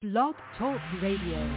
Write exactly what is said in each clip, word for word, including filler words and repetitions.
Blog Talk Radio.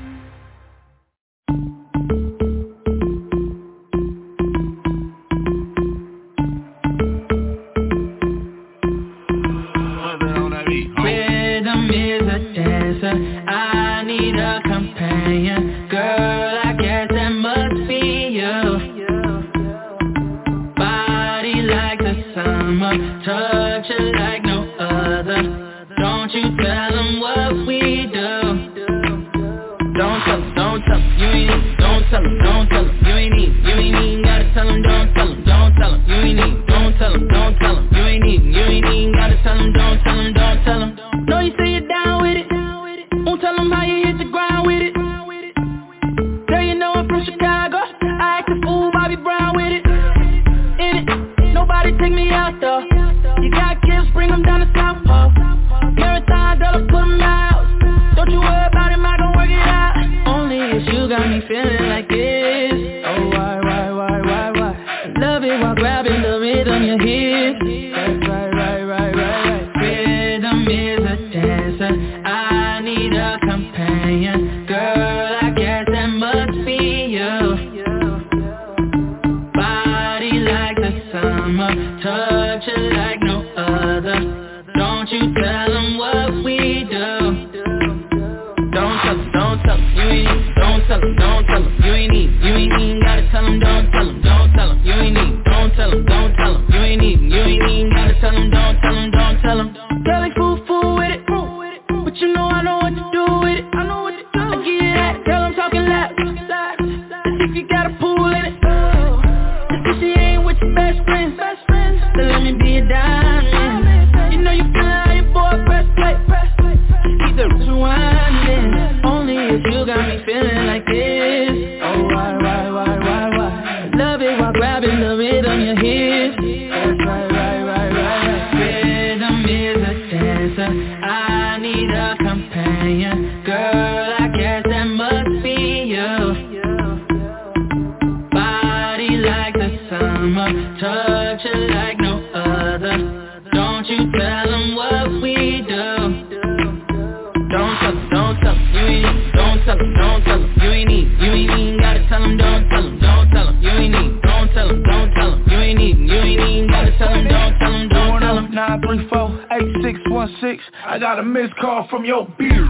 I got a missed call from your beard.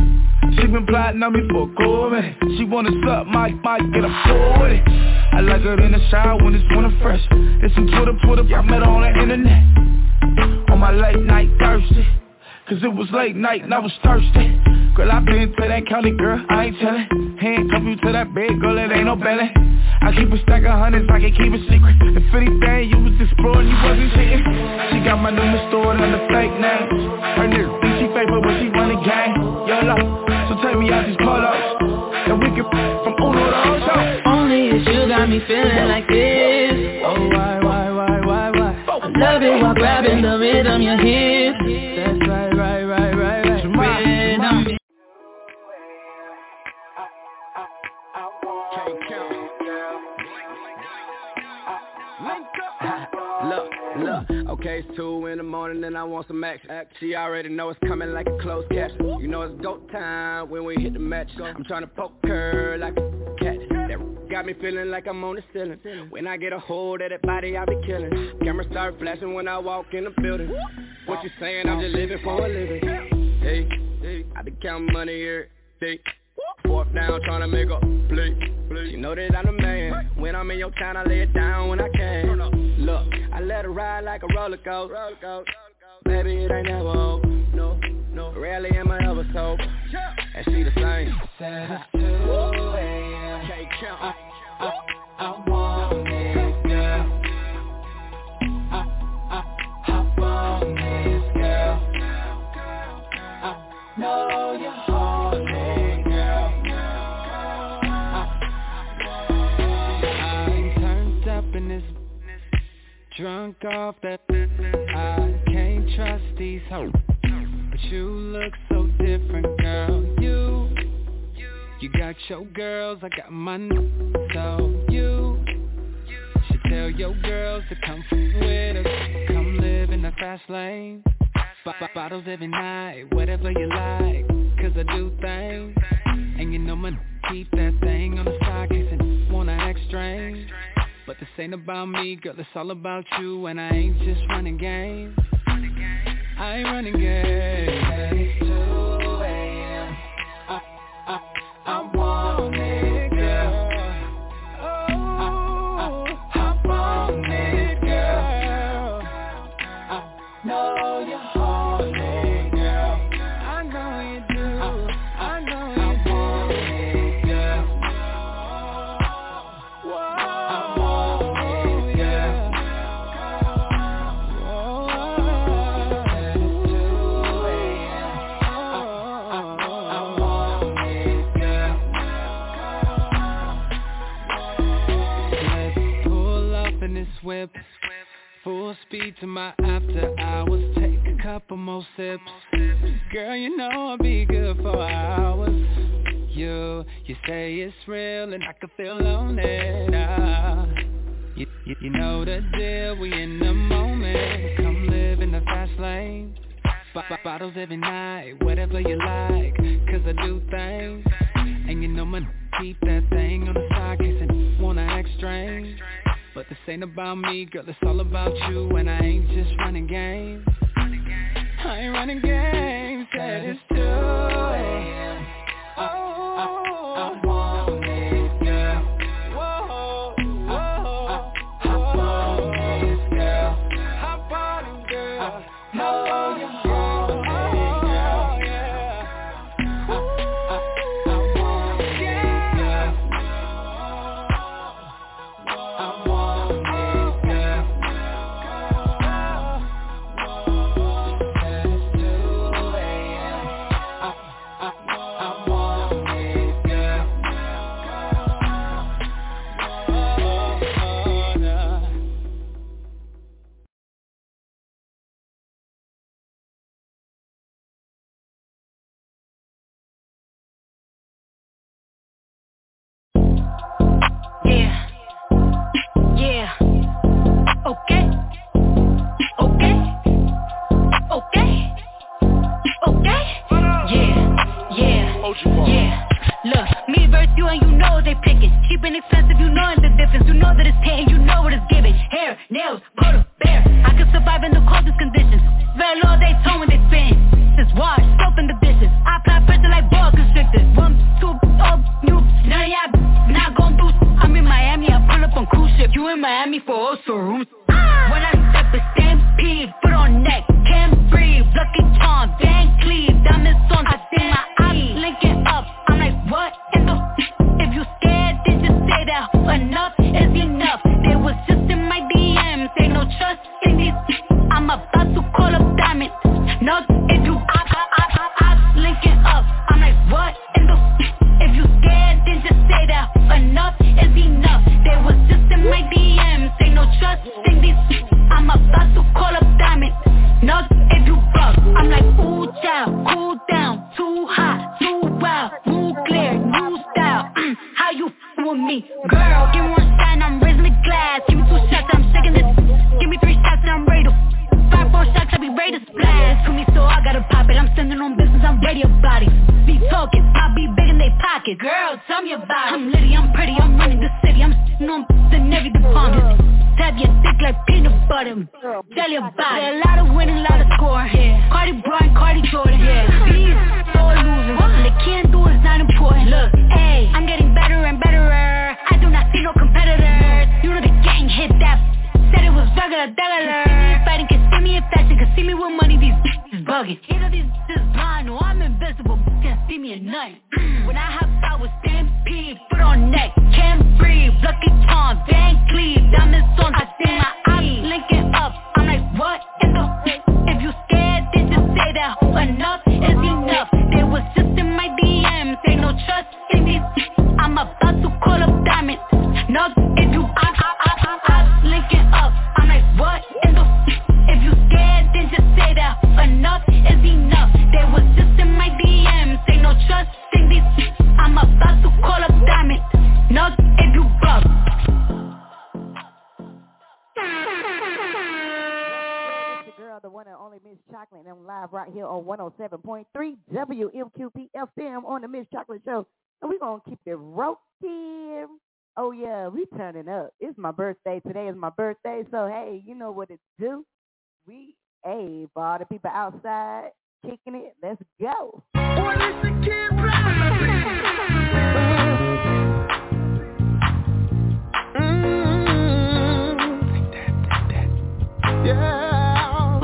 She been plotting on me for a cool minute. She wanna suck my mic, get a full with it. I like her in the shower when it's winter fresh. It's some Twitter, Twitter, I met her on the internet. On my late night thirsty, cause it was late night and I was thirsty. Girl, I been to that county, girl, I ain't tellin'. Handcuff you to that bed, girl, it ain't no belly. I keep a stack of hundreds, I can keep it secret. If anything, you was exploring, you wasn't cheating. She got my number stored under fake names. Her niggas think she fake, but when she run the game, YOLO. So take me out these polos, and we can from Uno to Ocho. Only if you got me feeling like this. Oh, why, why, why, why, why? I love it while grabbing the rhythm, your hips. That's right, right, right, right, right. Rhythm. Look, look, okay, it's two in the morning and I want some action. She already know it's coming like a close catch. You know it's go time when we hit the match. I'm trying to poke her like a cat. That got me feeling like I'm on the ceiling. When I get a hold of that body, I be killing. Camera start flashing when I walk in the building. What you saying? I'm just living for a living. Hey, hey, I be counting money here. Hey. Fourth down, tryna make a play. You know that I'm the man. When I'm in your town, I lay it down when I can. Look, I let her ride like a roller coaster. Baby, it ain't never over. No, no, rarely am I ever sober. And she the same. Said it's two a.m. Can't count. I, I, I want this girl. I, I, I want this girl. I know you're horny. Drunk off that, I can't trust these hoes. But you look so different, girl. You, you got your girls, I got mine. So you should tell your girls to come with us. Come live in the fast lane. B- b- bottles every night, whatever you like. Cause I do ain't about me, girl, it's all about you. And I ain't just running game, I ain't running game. It's two a.m. I, I, I want it, girl. Oh, I, I want it, girl. I know you're horny, girl. I know you do. I, I know you do. Want it, girl. Whoa, I want it, girl. It's two a.m. I, I, I want it, girl. Let's pull up in this whip, full speed to my after hours. Take a couple more sips. Girl, you know I'll be good for hours. You, you say it's real and I can feel on it. Ah, you, you, you know the deal, we in the moment. Come live in the fast lane. B- b- bottles every night, whatever you like. Cause I do things, and you know my keep that thing on the side. Case I wanna act strange, but this ain't about me, girl, it's all about you. And I ain't just running game, I ain't running game. Said it's two a.m. I, I, I want it, girl. Whoa, whoa, hop on it, girl. Hop on it, girl. Know you're horny, girl. Yeah. I, I, I want it, girl. I want it, girl. It's two a.m. I, I, I want it, girl. Oh, nah. Yeah, yeah, okay, okay, okay, okay, yeah, yeah, yeah. Look, me versus you and you know they picking. Cheap and expensive, you know the difference. You know that it's paying, you know what it's giving. Hair, nails, put bear. I can survive in the coldest conditions. Very low, they tone when they spin. This wash, soap in the dishes. I apply pressure like ball constrictors. One, two, oh, you, none of y'all not gon' do. I'm in Miami, I pull up on cruise ship. You in Miami for also rooms. When I step a stampede, foot on neck, can't breathe. Lucky charm, Van Cleave, diamonds on the thing. My eyes linking up. I'm like, what in the? If you scared, then just say that. Enough is enough. They was just in my D Ms. Ain't no trust in these. I'm about to call up diamonds. No, if you I I I I I linking up. I'm like, what in the? If you scared, then just say that. Enough is enough. They was just in my D Ms. Ain't no trust in these. I'm about to call up diamonds. No, if you buck. I'm like, ooh, child, cool down. Too hot, too wild. Move clear, new style. Mm, how you f***ing with me? Girl, give me one shot and I'm raising the glass. Give me two shots and I'm shaking this. Give me three shots and I'm ready to five, four shots, I be ready to splash. To me, so I gotta pop it. I'm sending on business, I'm ready about it. Be talking, I be big in they pocket. Girl, tell me about it. I'm litty, I'm pretty, I'm running the city. I'm sitting on the Navy department. Tap your dick like peanut butter. Tell your body. A lot of winning, a lot of scoring. Yeah. Cardi Bryant, Cardi Jordan. Yeah. These all losing. What they can't do is not important. Look, hey, I'm getting better and better. I do not see no competitors. You know the gang hit that. Said it was regular, regular. Fighting can see me in fashion, can see me with money. These bitches bugging. You know these bitches blind. No, I'm invisible. Can't see me at night. When I hop out with Stampede, foot on neck, can't breathe. Lucky charm, Van Cleave, diamonds on the thing. My eyes linking up. I'm like, what in the? If you scared, then just say that. Enough is enough. They was just in my D Ms. Ain't no trust in these. I'm about to call up diamonds. No, if you I I I I I linking up. I'm like, what in the? If you scared, then just say that. Enough is enough. They was just in my D Ms. Ain't no trust in these. I'm about to call up diamonds. No, if you buck. It's the girl, the one and only Miss Chocolate, and I'm live right here on one oh seven point three W M Q P F M on the Miss Chocolate Show. And we're going to keep it roasting. Oh, yeah, we turning up. It's my birthday. Today is my birthday. So, hey, you know what it do. We, hey, for all the people outside kicking it, let's go. Boy, it's the kid mm-hmm. Yeah.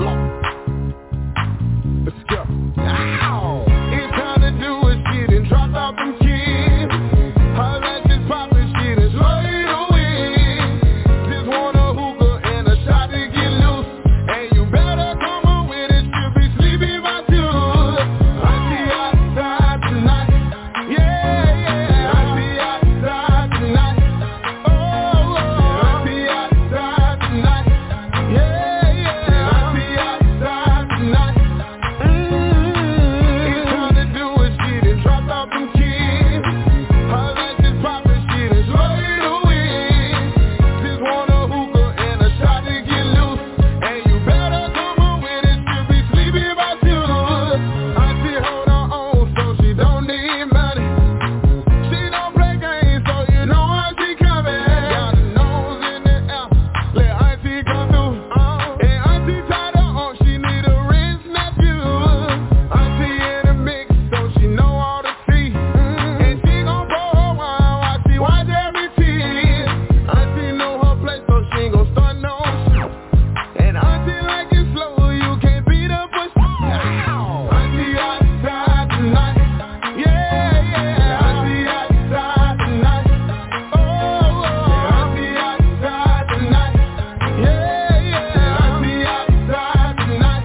Let's go. Ow. It's time to do a shit and drop off them kids. Her ass is poppin' shit and slide away. Just want a hookah and a shot to get loose. And you better come on with it, she'll be sleeping by two. I see you outside tonight. Yeah, yeah. I see you outside tonight. Oh, oh. I see you outside tonight. Yeah, yeah. I see you outside tonight. Mm-hmm. It's time to do a shit and drop off them kids. Her ass is poppin' shit and slide away. Just want a hookah and a shot to get loose. And you better come on with it, she'll be sleeping by two. I see hold her on so she don't need money. She don't play games so you know how she coming. Got a nose in the air, let auntie come through. And auntie tied her on, she need a rinse nephew. Auntie in the mix so she know all the tea. And she gon' pour her wine while she watch every tear. Auntie know her place so she ain't gon' start no shit. And auntie like it slow, you can't beat her push. Auntie outside tonight. Yeah, yeah. Auntie outside tonight. Oh, oh. Auntie outside tonight. Yeah, yeah. Auntie outside tonight.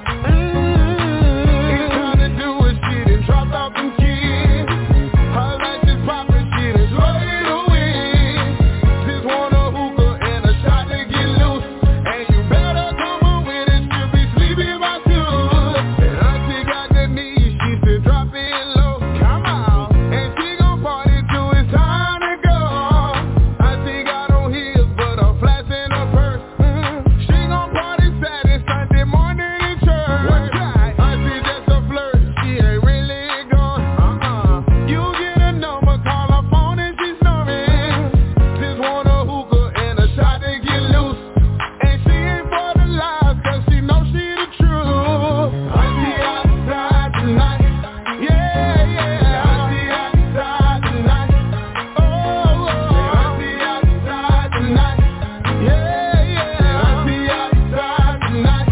Mm-hmm. It's time to do a shit and drop off them kids. Her ass is poppin' shit and slide away. Just want a hookah and a shot to get loose. And you better come on with it, she'll be sleeping by two. And auntie got the knees, she still dropping low. Come on. And she gon' party till it's time to go. Auntie got on heels, but her flats in her purse. She gon' party Saturday, Sunday morning in church. Auntie just a flirt, she ain't really gone. Uh-uh. You get a number, call her phone and she snoring. Just want a hookah and a shot to get loose. And she ain't for the lies, cause she know she the truth. Auntie outside tonight. Yeah, yeah. Auntie outside tonight. Oh, oh. Auntie outside tonight. Yeah, yeah. Auntie outside tonight.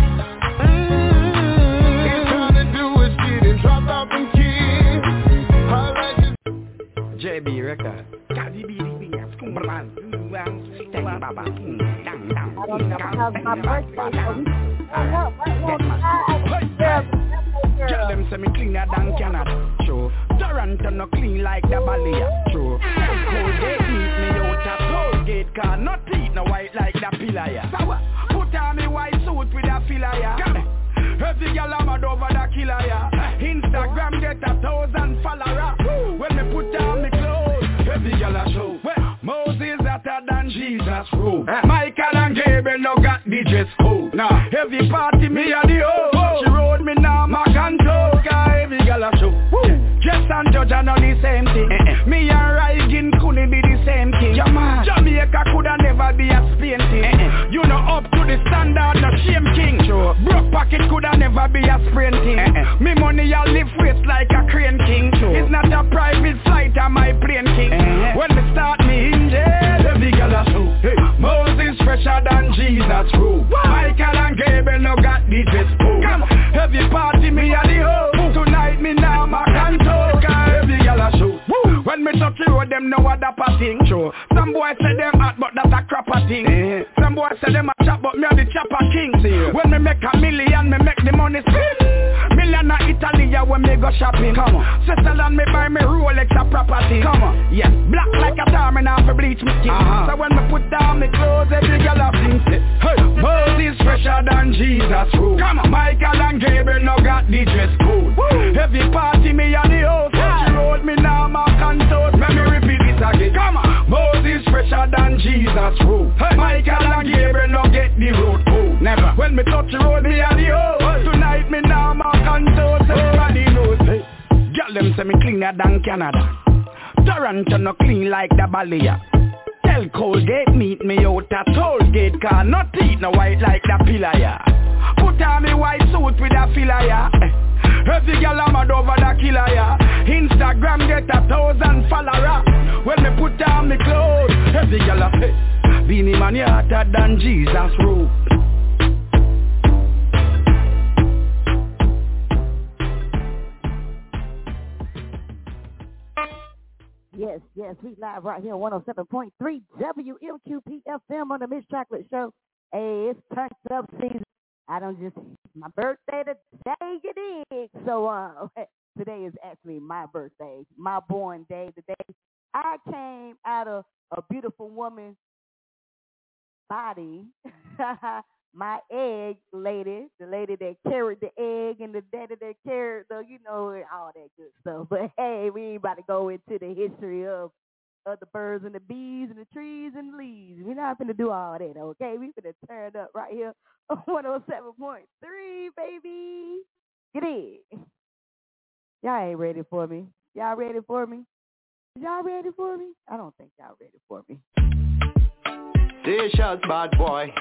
Mm-hmm. It's time to do a shit and drop off them kids. Her ass is J B record. I don't know because my birthday, so we turn up right on the side. Tell them say me cleaner than Canada, true. Toronto no clean like the Balia, true. Colgate meet me out a Colgate car, not teeth no white like the Pilaya. So what? Put on me white suit with a filaya. Every girl I'm mad over the killer ya. Instagram get a thousand followers. When me put on me clothes, every girl a show. Well, Moses hotter than Jesus rule. Michael and Gabriel no got the dress code. Nah, every party me a the host. She rode me now, Mac and Toka. Every girl a show. Jess and Judge are not the same thing. Me and Ryan couldn't be the same king. Jamaica coulda never be a Spain thing. You know up to the standard, no shame king. Broke pocket coulda never be a sprain thing. Me money I live with like a crane king. It's not a private flight, I'm my plane king. When me start me in jail, every girl a show. Hey, Moses fresher than Jesus rule. Michael and Gabriel no got the dress code. Come, every party me a the host. Tonight me now my cantoka. Every girl a show. When me touch the road, them know what that thing. Sure. Some boys say them hot, but that's a crapper thing. Eh. Some boys say them a chop, but me a the chopper king. See. When me make a million, me make the money spin. Million a Italy, when me go shopping. Come on. Switzerland, me buy me Rolex a property. Come on. Yes, black like a tar, me now for bleach me skin. Uh-huh. So when me put down me clothes, every girl a sing. Hey, Moses fresher than Jesus rule. Come on. Michael and Gabriel no got the dress code. Woo. Every party me a the host. Yeah. She road me now, my cantos. Let me repeat this again. Come on. Moses fresher than Jesus rule. Hey. Michael and Gabriel no get the road code. Never. When me touch the road, me a the host. Hey. Tonight me now, my cantos. Everybody knows. Hey. Girl them say me cleaner than Canada. Toronto no clean like the Balia. Tell Colgate meet me out at Tollgate, car not teeth no white like the pillar, yeah. Put on me white suit with a filler, yeah. Every girl I'm mad over the killer, yeah. Instagram get a thousand follower. When me put on me clothes, every girl a pay. Beanie man, you hotter than Jesus rope. Yes, yes, we live right here on one oh seven point three W M Q P F M on the Miss Chocolate Show. Hey, it's turned up season. I don't just, my birthday today, you dig? So, uh, today is actually my birthday, my born day. The day I came out of a beautiful woman's body, my egg lady, the lady that carried the egg and the daddy that carried the, you know, all that good stuff. But hey, we ain't about to go into the history of, of the birds and the bees and the trees and the leaves. We're not going to do all that, okay? We're going to turn up right here on one oh seven point three, baby. Get in. Y'all ain't ready for me. Y'all ready for me? Y'all ready for me? I don't think y'all ready for me. T-shirts, bad boy.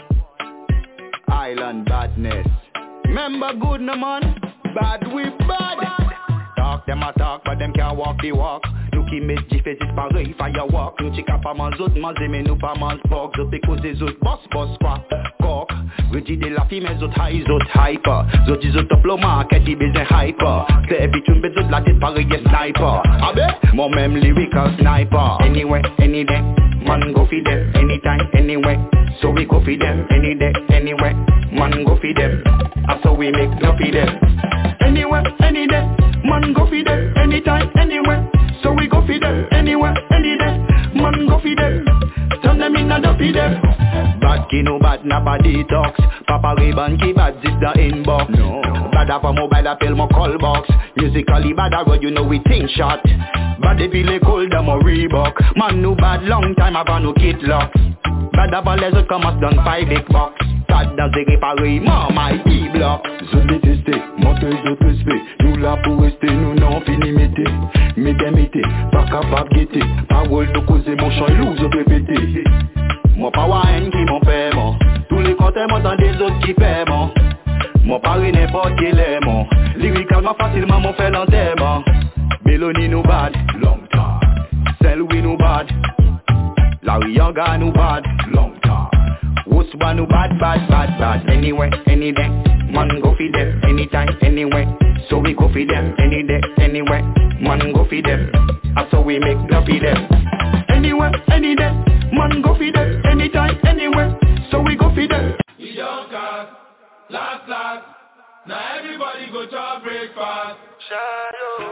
Island badness. Remember good no man. Bad we bad. Talk them a talk, but them can't walk the walk. Nou ki met diferis pareil, firewalk. Nou chika pa man zot, man zeme nou pa man spok. Zot pe koze zot, boss boss kwa. Kok, reji de la fi men zot high, zot hyper. Zot di zot top lo market, di bezen hyper. Se epi tune bet zot la tet pareil sniper. Abe, mon mem lyrical sniper. Anyway, any day, man go fi them. Anytime, anyway, so we go fi them. Any day, anyway, man go fi them. And so we make no fi them. Anyway, any day, man go fi them. Anytime, anywhere, so we go fi them. Anywhere, any day, man go fi them. Turn them in and up fi them. Bad ki no bad na bad detox. Papa Ray-Ban ki bad zip the inbox. No. Bad for mobile apel mo call box. Musically bad a road you know we think shot. Bad if le cold a mo Reebok. Man no bad long time ava no kit lock. Bad a les autres commence dans five big box. Bad dans des réparés, maman y block. Zot détesté, montez zot respect. Nous là pour rester, nous non fini mété. Mété mété, pas capable guetter. Parole de cause émotion, lose au répété. Mon pa wa en qui mon paiement. Tous les comptes m'entendent des autres qui paiement. Mon pari n'importe qui l'aimant. Lyricalement facilement mon fait l'enterrement. Mélanie nous bad, long time. Celle oui nous bad. Larry Yoga nous bad, long time. Woswa nous bad, bad, bad, bad. Anyway, any day, man go fi them. Anytime, anyway, so we go fi them. Any day, anyway, man go fi them. And so we make no fi them. Anywhere, any day, man go fi them. Anytime, anywhere, so we go fi them. We don't cast, last, last. Now everybody go to breakfast. Shadow,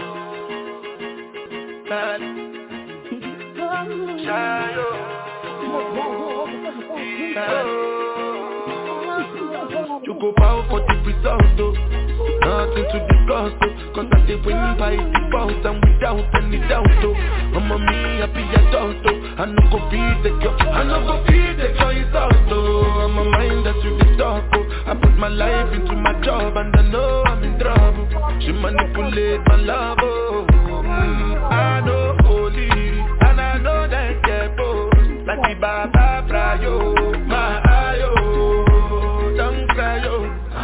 shadow. You go bow for the result, though. Nothing to discuss, though. Cause I say win by default and without any doubt, though. I'm a me happy adult, though. I no go feed the girl, I no go feed the girl, it's out, though. I'm a mind that's with the talk, oh. I put my life into my job and I know I'm in trouble. She manipulate my love, oh. mm, I know holy, and I know that careful. Like the Baba Frayo, my ayo, don't cry yo.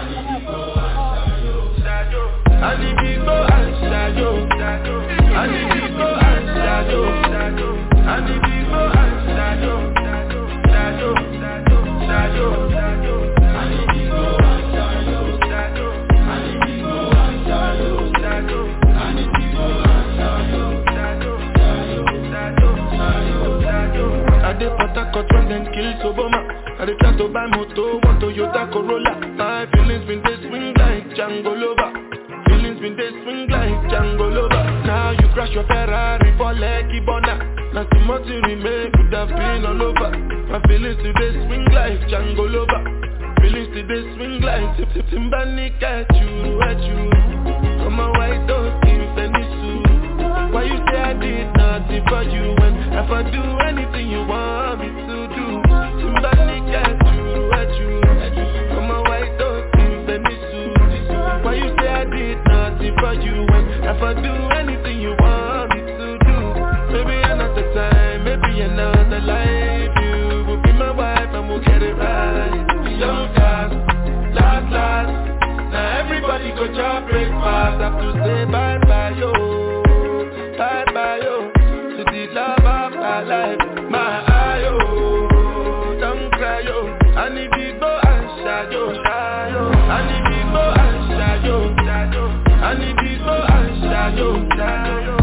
I need to go and shadow, I need to go and shadow, I need to go and shadow, shadow, shadow, shadow, I need to go and shadow, I need to go and shadow, I need to go and shadow, shadow, shadow, shadow. I dey Port when them kill Soboma. I dey try to buy moto, one Toyota Corolla. My feelings been they swing like Django Lover. Feelings been they swing like Django Lover. Now you crash your Ferrari for Lucky Bona. Now the money remake could have been all over. My feelings today swing like Django Lover. Feelings today swing like Tip Tip Timbani at you, at you. Come on, white those in Penny Sue. Why you say I did nothing for you when if I do anything you want me to do? Timbani at you, at you. Come on, white those in Penny Sue. Why you say I did nothing for you when if I do anything you want me to do? Maybe another time, maybe another life.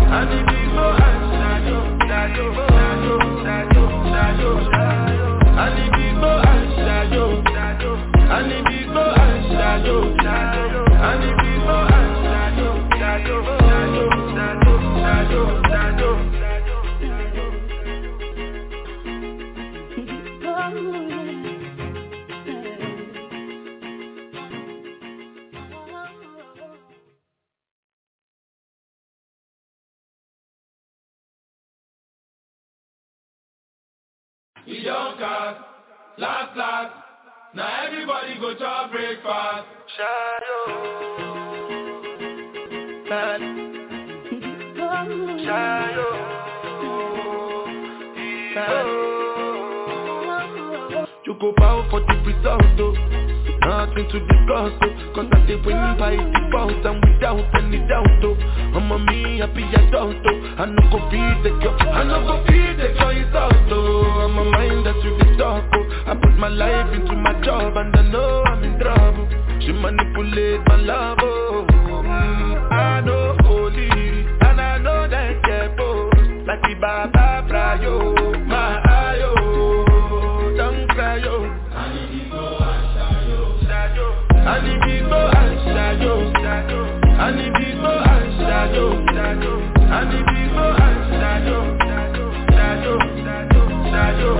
Anibigbo and Shadow, Shadow, Shadow, Shadow, Shadow, Shadow. Anibigbo and Shadow, Shadow. Anibigbo and Shadow, Shadow. Anibigbo and Shadow, Shadow, Shadow, Shadow, Shadow, Shadow. We don't cast, last, last. Now everybody go to our breakfast. Shadow, Shadow, Shadow. You go bow for the result, oh. Nothing to discuss, oh. Cause I did win by default and without any doubt, oh. I'm a me happy adult, oh. I no go feed the girl, I no go feed the girl, it's out, oh. I'm a mind that's with the talk, oh. I put my life into my job and I know I'm in trouble. She manipulate my love, oh. mm, I know holy, and I know that they're both like the Baba Prayo, my ayo, don't cry, yo. Anibigbo and Shadow, Shadow. Anibigbo and Shadow, Shadow. Anibigbo and Shadow, Shadow, Shadow, Shadow.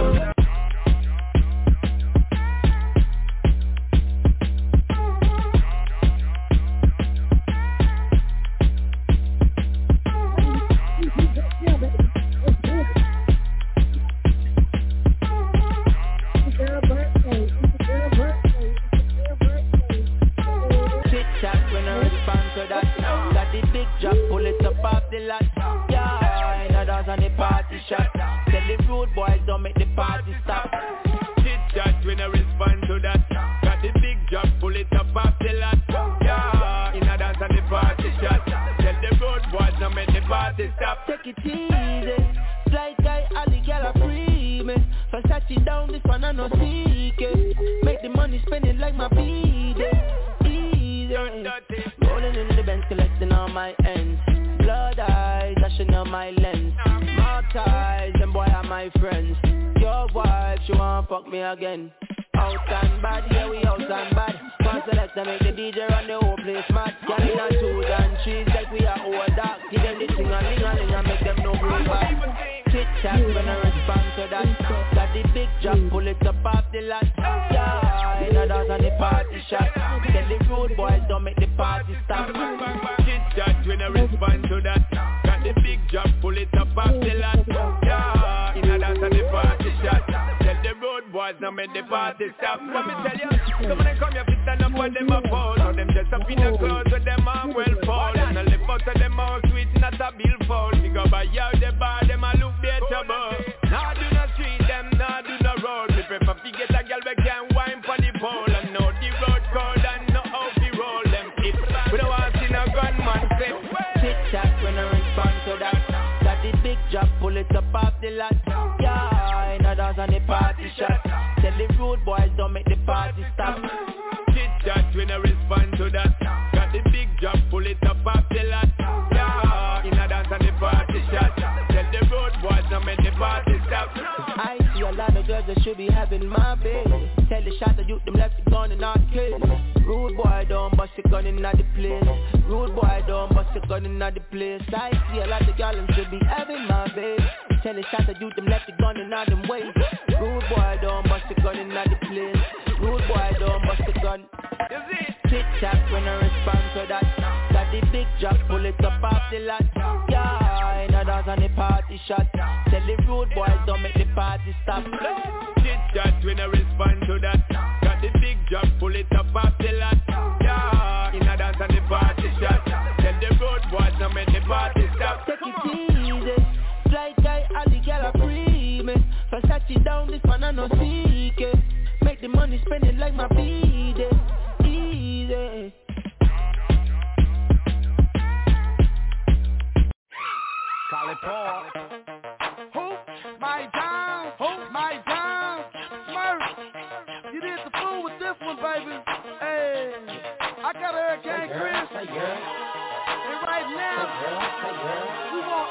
I got Hurricane Chris. And right now, we want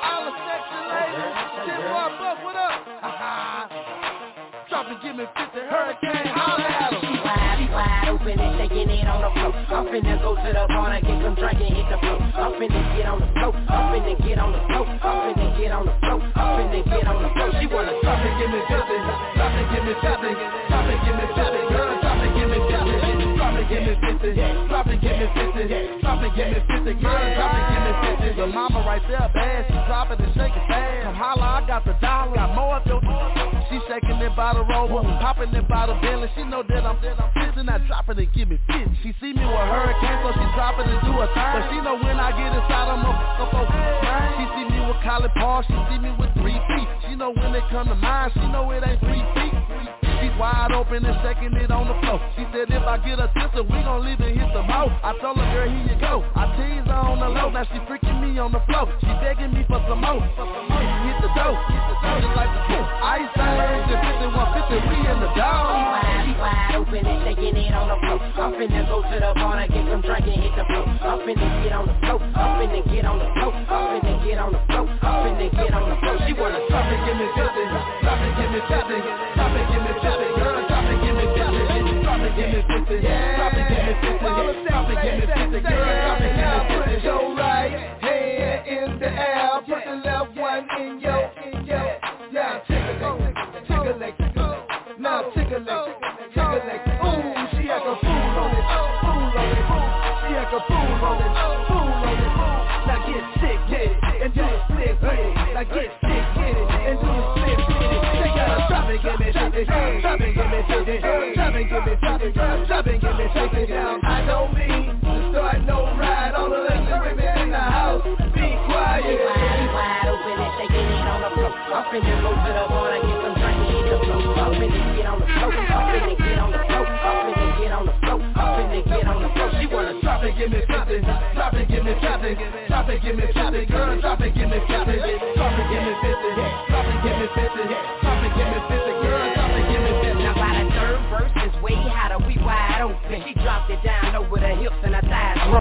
and give me fifty. Hurricane, holla at him. Wide, wide open and shaking it on the floor. I'm finna go to the bar and get some drink and hit the floor. I'm finna get on the floor. I'm finna get on the floor. I'm finna get on the floor. I'm finna get on the floor. She wanna drop it, give me fifty. Drop it, give me fifty. Drop it, give me fifty. Girl, drop it, give me fifty. Drop it, give me fifty. Drop it, give me fifty. Drop it, give me fifty. Girl, drop it, give me fifty. The mama right there, bad. She drop it and shake it fast. Come holla, I got the dollar. Got more of your. She shaking it by the rover, popping it by the Bentley. She know that I'm that I'm fifty. Not dropping and give me fifty. She see me with hurricane, so she drop it and do a thing. But she know when I get inside, I'm a focus. She see me with Collie Paul. She see me with three feet. She know when they come to mine. She know it ain't three feet. She's wide open and shaking it on the floor. She said if I get a sister, we gon' leave and hit the mo. I told her, girl, here you go. I tease her on the low. Now she freaking me on the floor. She begging me for some more. Hit the dough. Just like the kiss. Ice Age, fifty-one fifty, we in the dog. Wide, wide open and shaking it on the floor. I'm finna go to the bar and get some drink and hit the floor. I'm finna get on the floor. I'm finna get on the floor. I'm finna get on the floor. I'm finna get on the floor. She wanna drop it, give me fifty. Drop it, give me fifty. Drop it, give me fifty. Girl, drop it, give me fifty. Drop it, give me fifty. Drop it, give me fifty. Drop it, give me fifty. Girl, drop it, give me fifty. Put your right hand in the air. Put the left one in your, in your. Now tickle it, tickle it. Now tickle it, tickle it. Ooh, she act a fool on it, fool on it. She act a fool on it, fool on it. Now get sick with it and do a split with it. Now get sick with it and do a split with it. They gotta drop it, give me fifty. Drop it, give me fifty. Drop it, give me fifty. Drop it, give me fifty. Now I know me, so I know ride all the ladies women in the house. Be quiet. Wide, wide open and shaking it on the floor. I'm finna go to the bar and get some drink and hit the floor. I'm finna get on the floor. I'm finna get on the floor. I'm finna get on the floor. I'm finna get on the floor. She wanna drop it, give me fifty. Drop it, give me fifty. Drop it, give me fifty. Girl, drop it, give me fifty. Drop it, give me fifty. Drop it, give me fifty. Drop it, give me fifty. Girl, drop it, give me fifty. Now by the third verse is way hotter. We wide open. She dropped it down over the hips and her thighs.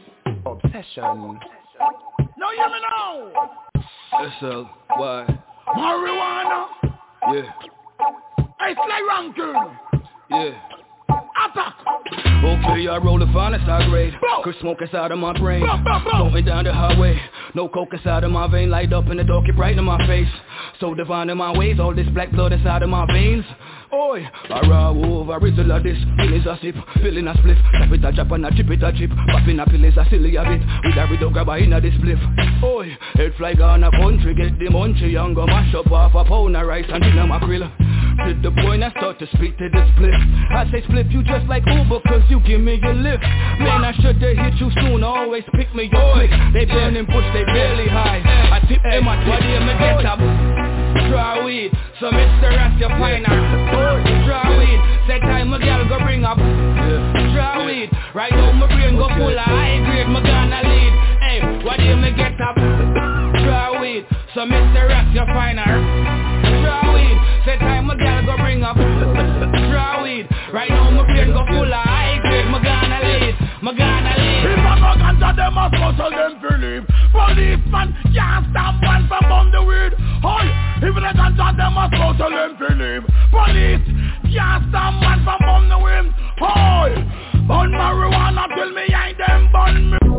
Obsession. No, you me know. It's a why? Marijuana. Yeah. Hey, Sly Rankin. Yeah. Attack. Okay, I roll the finest high grade. Cause smoke inside of my brain. Floating down the highway. No coke inside of my vein. Light up in the dark, get bright in my face. So divine in my ways. All this black blood inside of my veins. Oi, I roll over, rizzle like this. Feelings a sip, feeling a spliff. Tap it a chop and a chip it a chip. Popping a feelings a silly a bit. With a riddle grabber in a this spliff. Oi, head fly gone a country. Get the munchie and go mash up half a pound of rice and dinner mackerel. To the point I start to speak to the spliff. I say spliff you just like Uber cause you give me a lift. Man I should have hit you soon, always pick me up quick. They burning bush, they barely high. I tip them at what they me get up. Try weed, so Mister Ras you find her. Try weed, say time a girl go bring up. Try weed, right now my brain go full of high grade, my gonna lead. Hey, what do me get up? Try weed, so Mister Ras you find her. Try weed, say time a girl go bring up. Try weed, right now my brain go full of high grade, my gonna lead, my gonna lead. If I go ganja them must muscle them believe. Policeman can't stop one from on the weed. Hoy, if the ganja them must muscle them believe. Police can't stop one from on the weed. Hoy, burn marijuana till me ain't them burn me.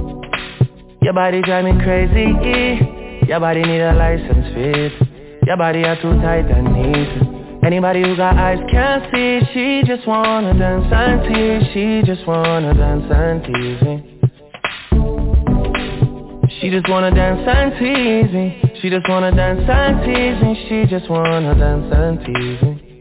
Your body drive me crazy. Your body need a license fit. Your body are too tight and neat. Anybody who got eyes can't see. She just wanna dance and tease. She just wanna dance and tease me. She just wanna dance and tease me. She just wanna dance and tease me. She just wanna dance and tease me.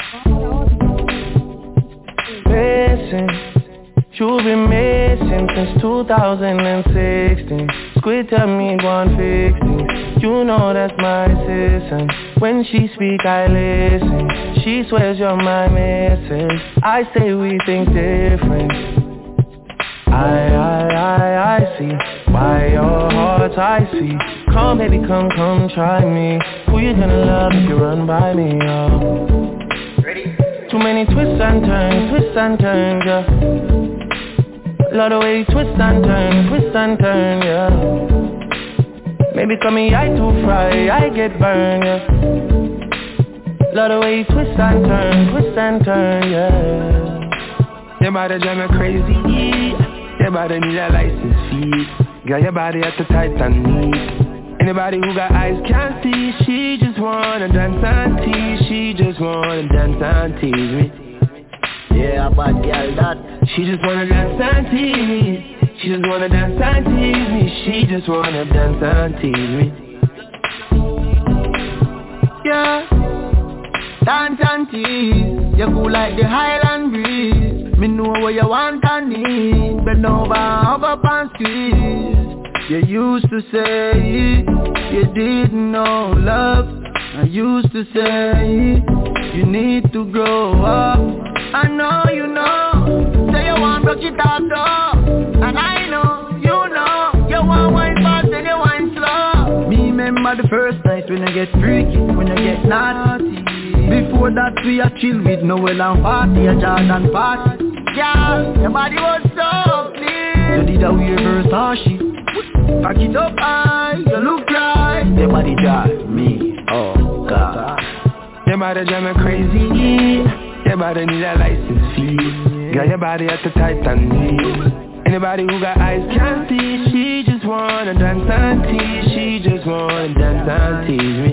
Missing, you've been missing since two thousand sixteen. Squid tell me one fixteen. You know that's my assistant. When she speak I listen. She swears you're my missus. I say we think different. I, I, I, I see why your heart I see. Come baby, come, come try me. Who you gonna love if you run by me, oh? Ready? Too many twists and turns, twists and turns, yeah. Love the way you twist and turn, twist and turn, yeah. Maybe call me I too fry, I get burned, yeah. Love the way you twist and turn, twist and turn, yeah. Your body drive me crazy. Your body need a license fee. Got your body at the tight and neat. Anybody who got eyes can't see. She just wanna dance and tease. She just wanna dance and tease me. Yeah, bad girl that. She just wanna dance and tease. She just wanna dance and tease me. She just wanna dance and tease me. Yeah, dance and tease. You cool like the Highland breeze. Me know what you want and need. Bend over, hug up and squeeze. You used to say you didn't know love. I used to say you need to grow up. I know you know. Say you want broke it up though. And I know, you know. You want wine fast and you wine slow. Me remember the first night when I get freaky, when I get naughty. Before that we a chill with Noel and party, a Jordan party. Yeah, your body was so clean. You did a weird Versace. Pack it up high, you look right. Your body drive me, oh God. Your body drive me crazy. Your body need a license fee. Got your body at the tight and neat. Anybody who got eyes can't see. She just wanna dance and tease. She just wanna dance and tease me.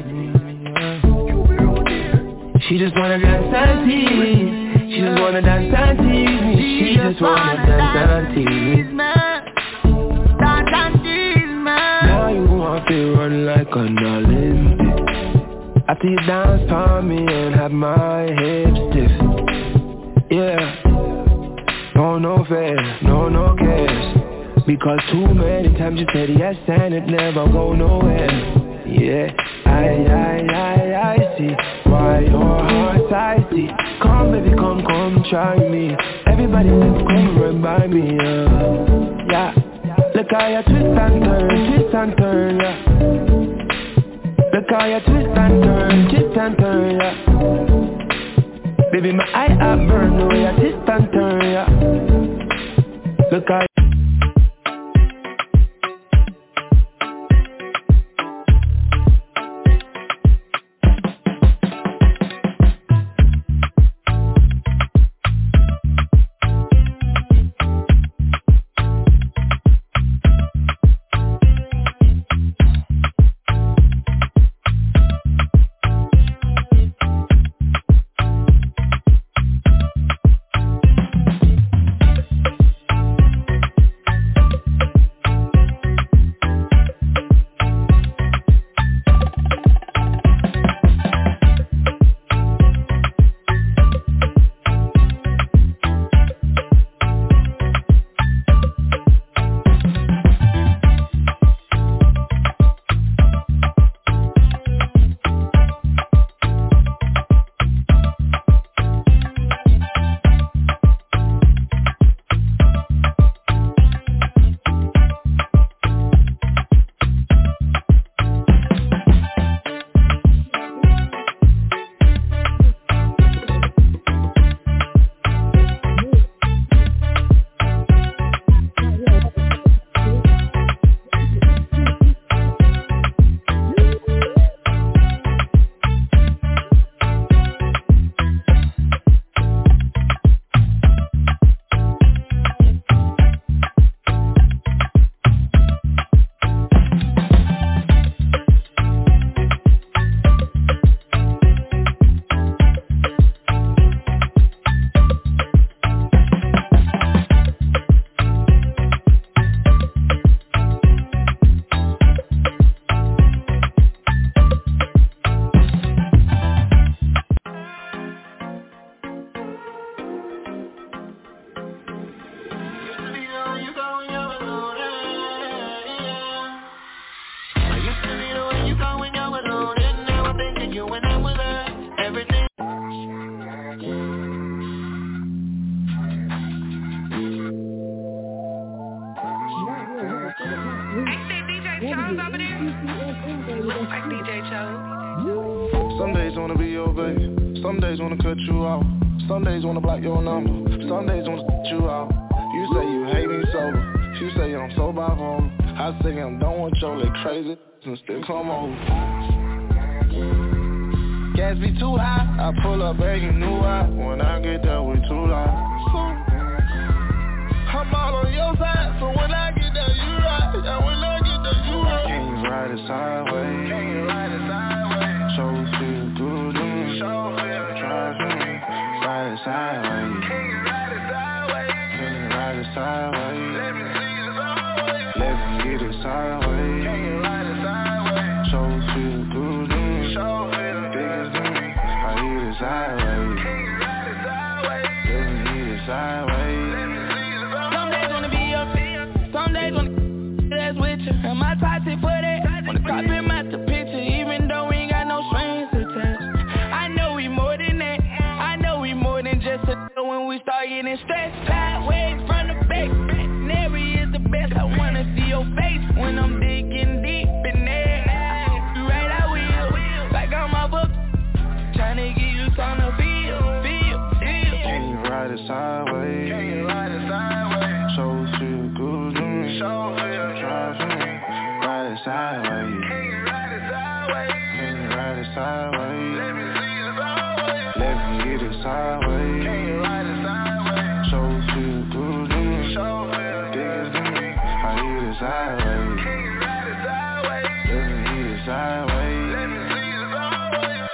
She just wanna dance and tease. She just wanna dance and tease me. She just wanna dance and tease me. Dance and tease me. Now you want to run like an Olympic. After you dance for me and have my hips stiff. Yeah. No, no fair, no, no cares. Because too many times you said yes and it never go nowhere. Yeah, I, I, I, I see why your heart's icy. Come baby, come, come try me. Everybody let's come run by me, uh. Yeah, look how you twist and turn, twist and turn, yeah. Look how you twist and turn, twist and turn, yeah. Baby, my eye up burn, the way you twist and turn, yeah. Look how Some days wanna be your baby, some days wanna cut you off. Some days wanna block your number, some days wanna cut you out. You say you hate me sober, you say I'm so bipolar. I say I'm done with your like crazy and still come over. gas be too high. I pull up begging new out when I get there with too loud. I'm all on your side, so when I get there you ride. Yeah, when I get there you ride. Can you ride it sideways? Can you ride it sideways? Show feel good to me. Show feel try to me. Ride it sideways. Can you ride it sideways? Can you ride it sideways? Let me see it sideways. Let me get it sideways. Can you ride it sideways? Show feel good to me. Show feel bigger than me. I eat it sideways. Can you ride it sideways? Let me eat it sideways. Some days wanna be up, some days wanna that's with you. And my tighty for that. Wanna stop him at the picture, even though we ain't got no strings attached. I know we more than that. I know we more than just a when we start getting stressed. Sideways from the back, Nary is the best. I wanna see your face when I'm digging deep in there. Right, I will, like I'm a book, tryna give you something to feel, feel, feel. Can you ride it sideways? Can you ride it sideways? Show feel good to me. Show feel try to me. Ride it sideways. Can you ride it sideways? Can you ride it sideways? Let me see it sideways. Let me get it sideways. Can you ride it sideways? Show feel good to me. Show feel bigger than me. I eat it sideways. Can you ride it sideways? Let me eat it sideways. Let me see it sideways.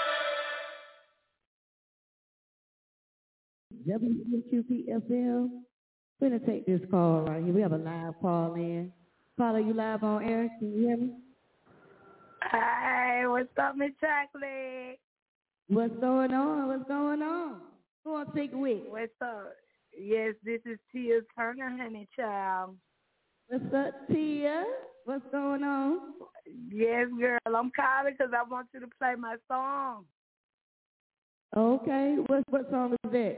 W Q P F M. We're going to take this call right here. We have a live call in. Caller, you live on air? Can you hear me? Hi, what's up, Miss Chocolate? What's going on? What's going on? Who on Sick Week? What's up? Yes, this is Tia Turner, honey child. What's up, Tia? What's going on? Yes, girl. I'm calling because I want you to play my song. Okay. What what song is that?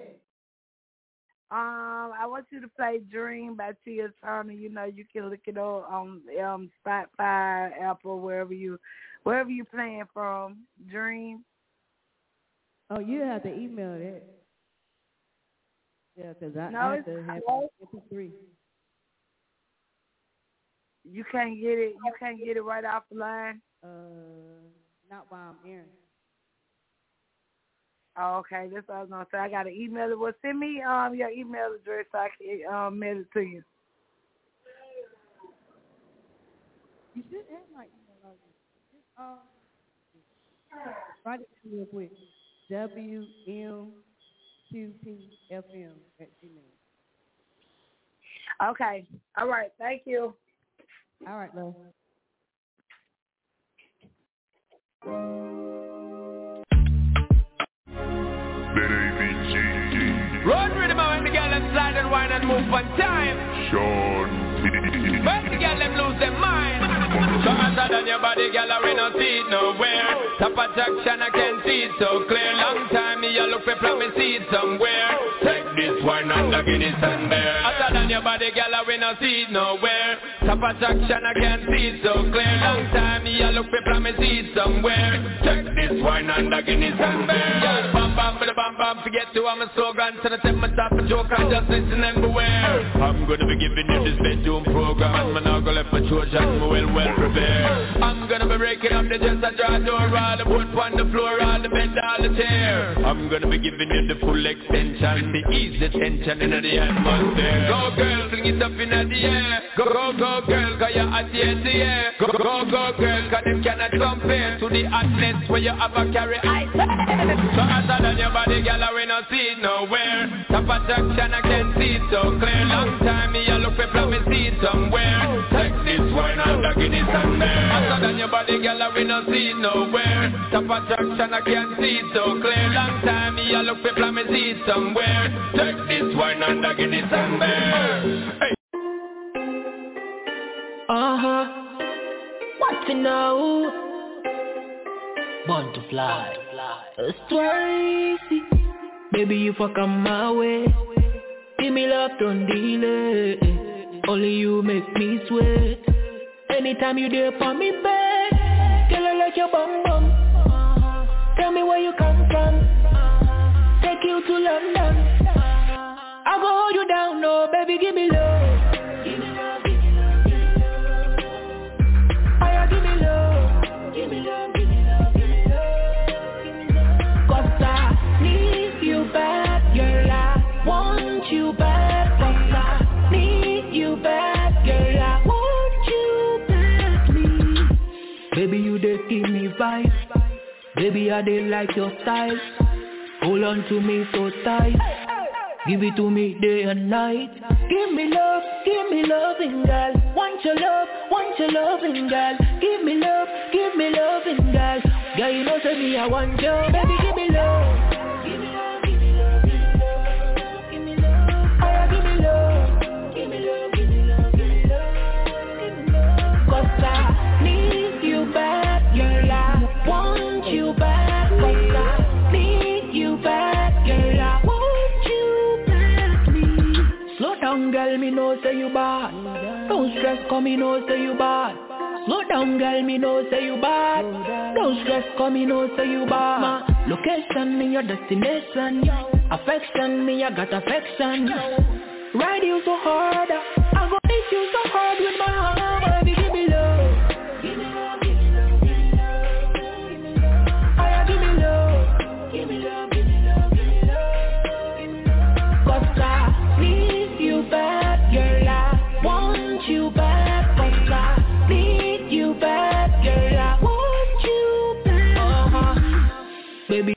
Um, I want you to play Dream by Tia Turner. You know, you can look it up on um Spotify, Apple, wherever you wherever you playing from. Dream. Oh, you have to email that. Yeah, because I, no, I have to have M P three. You can't get it. You can't get it right off the line. Uh, not while I'm airing. Oh, okay, that's what I was gonna say. I got an email. Well, send me um your email address so I can um mail it to you. You should have my email address. Um, write it real quick. W M Q P F M at Gmail. Okay. All right. Thank you. All right, love. Run rhythm when the girl them slide and wine and move on time. Sean. When the girl them lose their mind. So hotter than your body, girl, I will not see it nowhere. Top attraction, I can see it so clear. Long time me, you look for promise, see it somewhere. Take this wine and the Guinness and bear. Hotter than your body, girl, I will not see it nowhere. Top attraction, I can see it so clear. Long time me, you look for promise, see it somewhere. Take this wine and the Guinness and bear. Girl, bam bam, bam bam bam, forget to I'm a slogan. So I take myself a joke and just listen and beware. I'm gonna be giving you this bedroom program, and I'm not gonna let my children well well prepared. I'm gonna be breaking up the just a draw door, all the wood on the floor, all the bed, all the chair. I'm gonna be giving you the full extension, the ease the tension in the atmosphere. Go girl, fling it up in the air. Go go go girl, cause you're at the end of the air. Go go go girl, cause them cannot compare to the hotness where you have a carry ice. So hotter than your body, girl, I will not see it nowhere. Top attraction, I can see it so clear. Long time me, I look for promise, see it somewhere. Take this wine and the Guinness and bear. Hotter than your body, girl, I will not see it nowhere. Top attraction, I can see it so clear. Long time me, I look for promise, see it somewhere. Take this wine and the Guinness and bear. Hey. Uh-huh. What to know? Born to fly. It's crazy. Baby, you fuck on my way. Give me love, don't delay. Only you make me sweat. Anytime you there for me, babe. Girl, I like your bum bum. Tell me where you come from. Take you to London. I'll go hold you down, no, baby, give me love. Give me love, give me love, give me love. Fire, give me love. Give me love, give me love, give me love. they give me vibes. Baby, I they like your style. Hold on to me so tight. Give it to me day and night. Give me love, give me loving, girl. Want your love, want your loving, girl. Give me love, give me loving, girl. Girl, you know say me I want you. Baby, give me love. Give me love, give me love, give me love, give me love. Oh, give me love, give me love, give me love, give me love, give me love. 'Cause I need you back, girl. I want you back. 'Cause I need you back, girl. I want you back, me. Slow down, girl, me know say you bad. Don't stress, come me know say you bad. Slow down, girl, me know say you bad. Don't stress, come me know say you bad. My location, me your destination. Affection, me I got affection. Ride you so hard, I go hit you so hard with my heart. Baby, give me love. Give me love, give me love, give me love, give me love. Oh, give me love. Give me love, give me love, give me love, give me love. 'Cause I need you back, girl. I want you back. 'Cause I need you back, girl. I want you back. Uh-huh. Baby.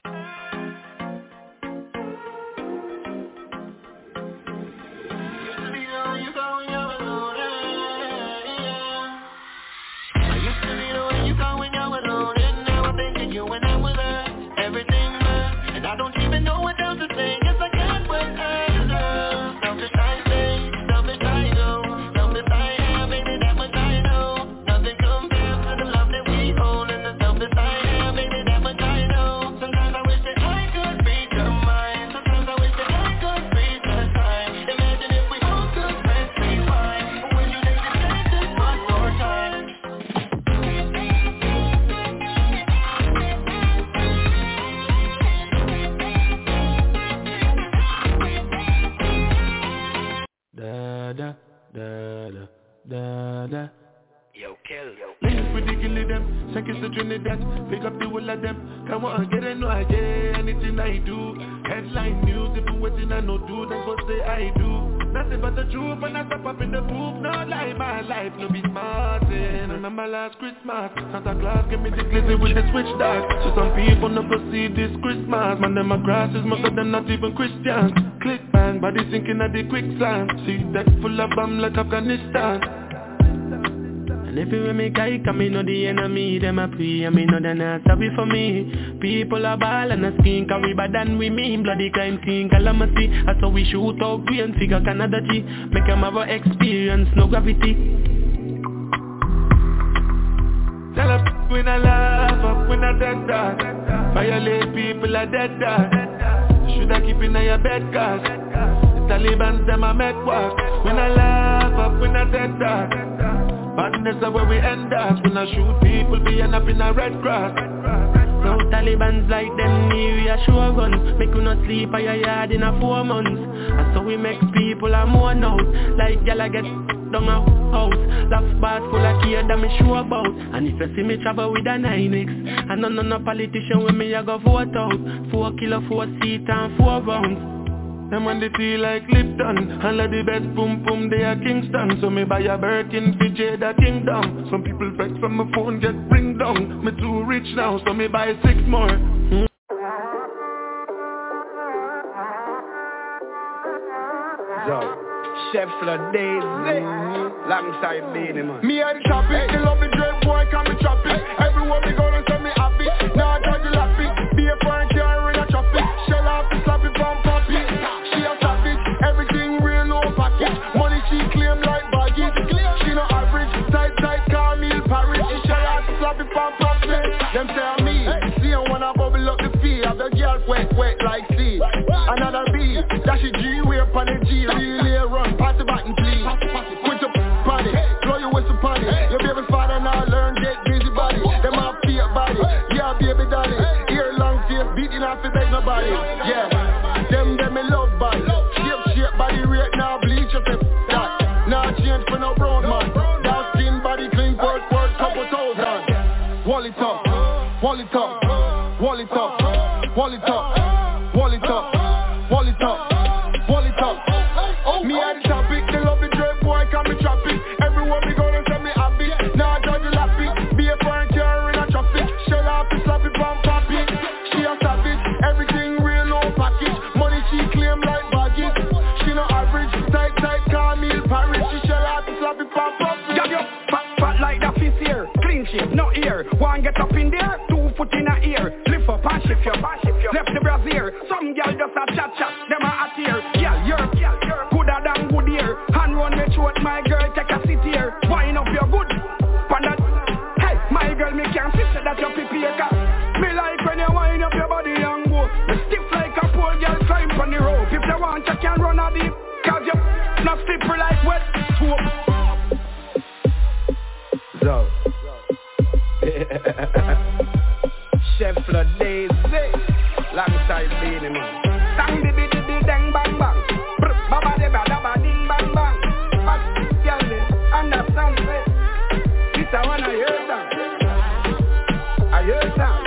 Pick up the whole of them. Come on, get a no idea. Anything I do. Headline news, if I'm waiting, I no do. That's what say I do. Nothing but the truth, and I step up in the booth. No lie, my life, no be smartin'. Remember last Christmas, Santa Claus gave me the glizzy with the switch dog. So some people never see this Christmas. Man, them a grasses, most of them not even Christians. Click bang, body sinking at the quicksand. See deck full of bomb like Afghanistan. And if you with me guy, come me know the enemy, them a pray, and me know they not sorry for me. People are ball and a skin, cause we bad than we mean, bloody crime king, calamity. That's how we shoot out green figure Canada G. Make them have a experience, no gravity. Tell up when I laugh up, when I dead dog. Violate people are dead dog. Should I keep in your bed, cause the Taliban's them a make walk. When I laugh up, when I dead dog. Badness is where we end up. When I shoot people, we end up in a red cross. No Taliban's like them near we a sure guns. Make you not sleep at your yard in a four months. And so we make people a more now. Like y'all get down a house. Laugh bad full of care that me sure about. And if you see me travel with a nine X, and none of no politician with me I go vote out. Four kilo, four seat and four rounds. Them on the tea like Lipton. All of the best boom boom they are Kingston. So me buy a Birkin for Jada Kingdom. Some people vex from my phone get bring down. Me too rich now so me buy six more. hmm? So, Chef for Daisy alongside Beanie man. Me and the traffic, the love the dread boy can be chopping. Everyone me go and tell me happy. Now I try to laugh it. Be a friend carry in a traffic. Shell off the slappy from Poppy. She a savage, everything real low package. Money she claim like baggage. She no average, tight tight Camille Paris. She shell off the slappy from Poppy. Them say I'm me, see I wanna bubble up the fee. Have the girl wet wet like sea. Another B, dash a G, we up on the G. Really run, pass the button please. Quit your party, blow your whistle party. Your baby father now learn get busy body. Them have fear body, yeah baby daddy. Ear long face beating off the beg nobody. Yeah, them them me love body. Shape shape body rate now bleach up that. Now change for no brown man. Dark skin body clean work work couple thousand. Wall it up, wall it up, wall it up, wall it up, wall it up, wall it up, wall it up. Me and the topic, the love the dread boy can be traffic. Everyone me gonna tell me happy. Now I try to laugh it. Be a foreign car in a traffic. One get up in there, two foot in a ear. Lift up and shift your, left the brassiere. Some girl just a chat chat, them a hot here. Yeah, you're, you're gooder than good here. Hand run me throat, my girl, take a sit here. Wind up your good, panda. Hey, my girl, me can't sit that your pipi car. Me like when you wind up your body and go. Me stiff like a poor girl climb on the rope. If you want, you can run a deep, cause you not slippery like wet soap. So Chef for days, alongside Beanie Man. Sang di di di di dang bang bang. Brr, baba de ba da ba ding bang bang. But girl they understand it. This I wanna hear that. I hear that.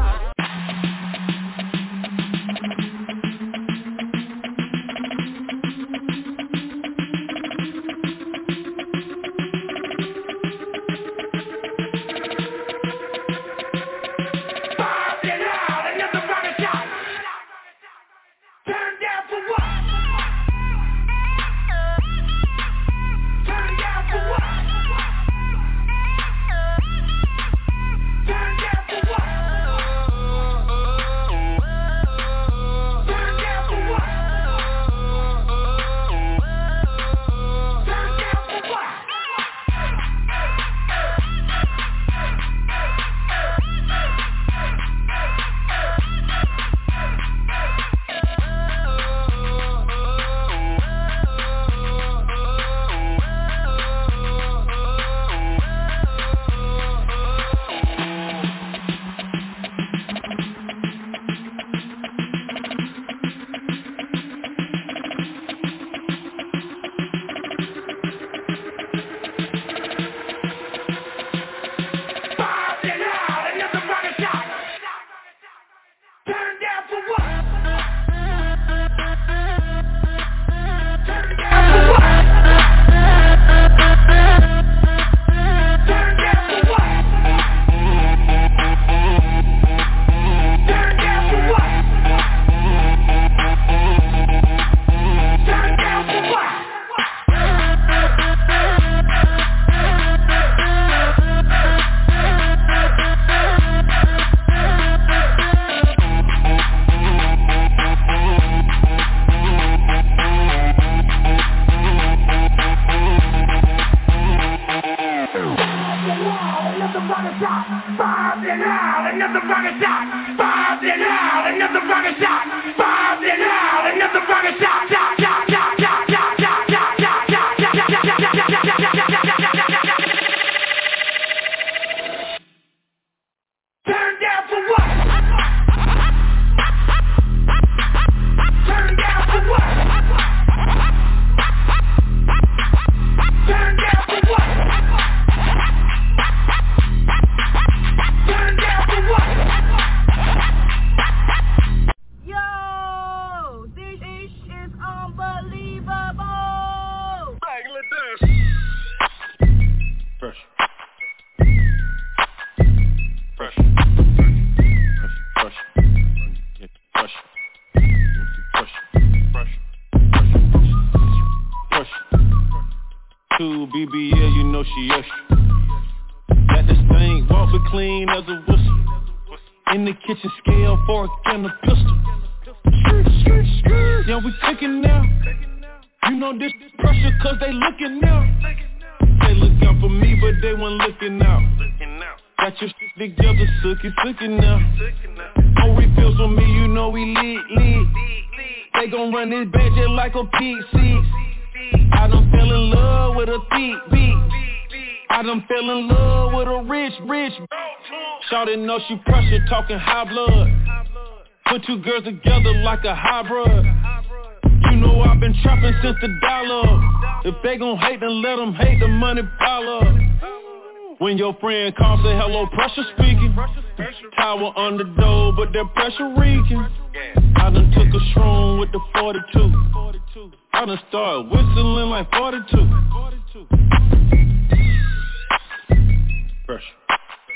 Shawty know she pressure, talking high blood. Put two girls together like a hybrid. You know I've been trapping since the dollar. If they gon' hate, then let them hate, the money pile up. When your friend calls, say hello, pressure speaking. Tower on the door, but that pressure reeking. I done took a shroom with the forty-two. I done started whistling like forty-two. Pressure.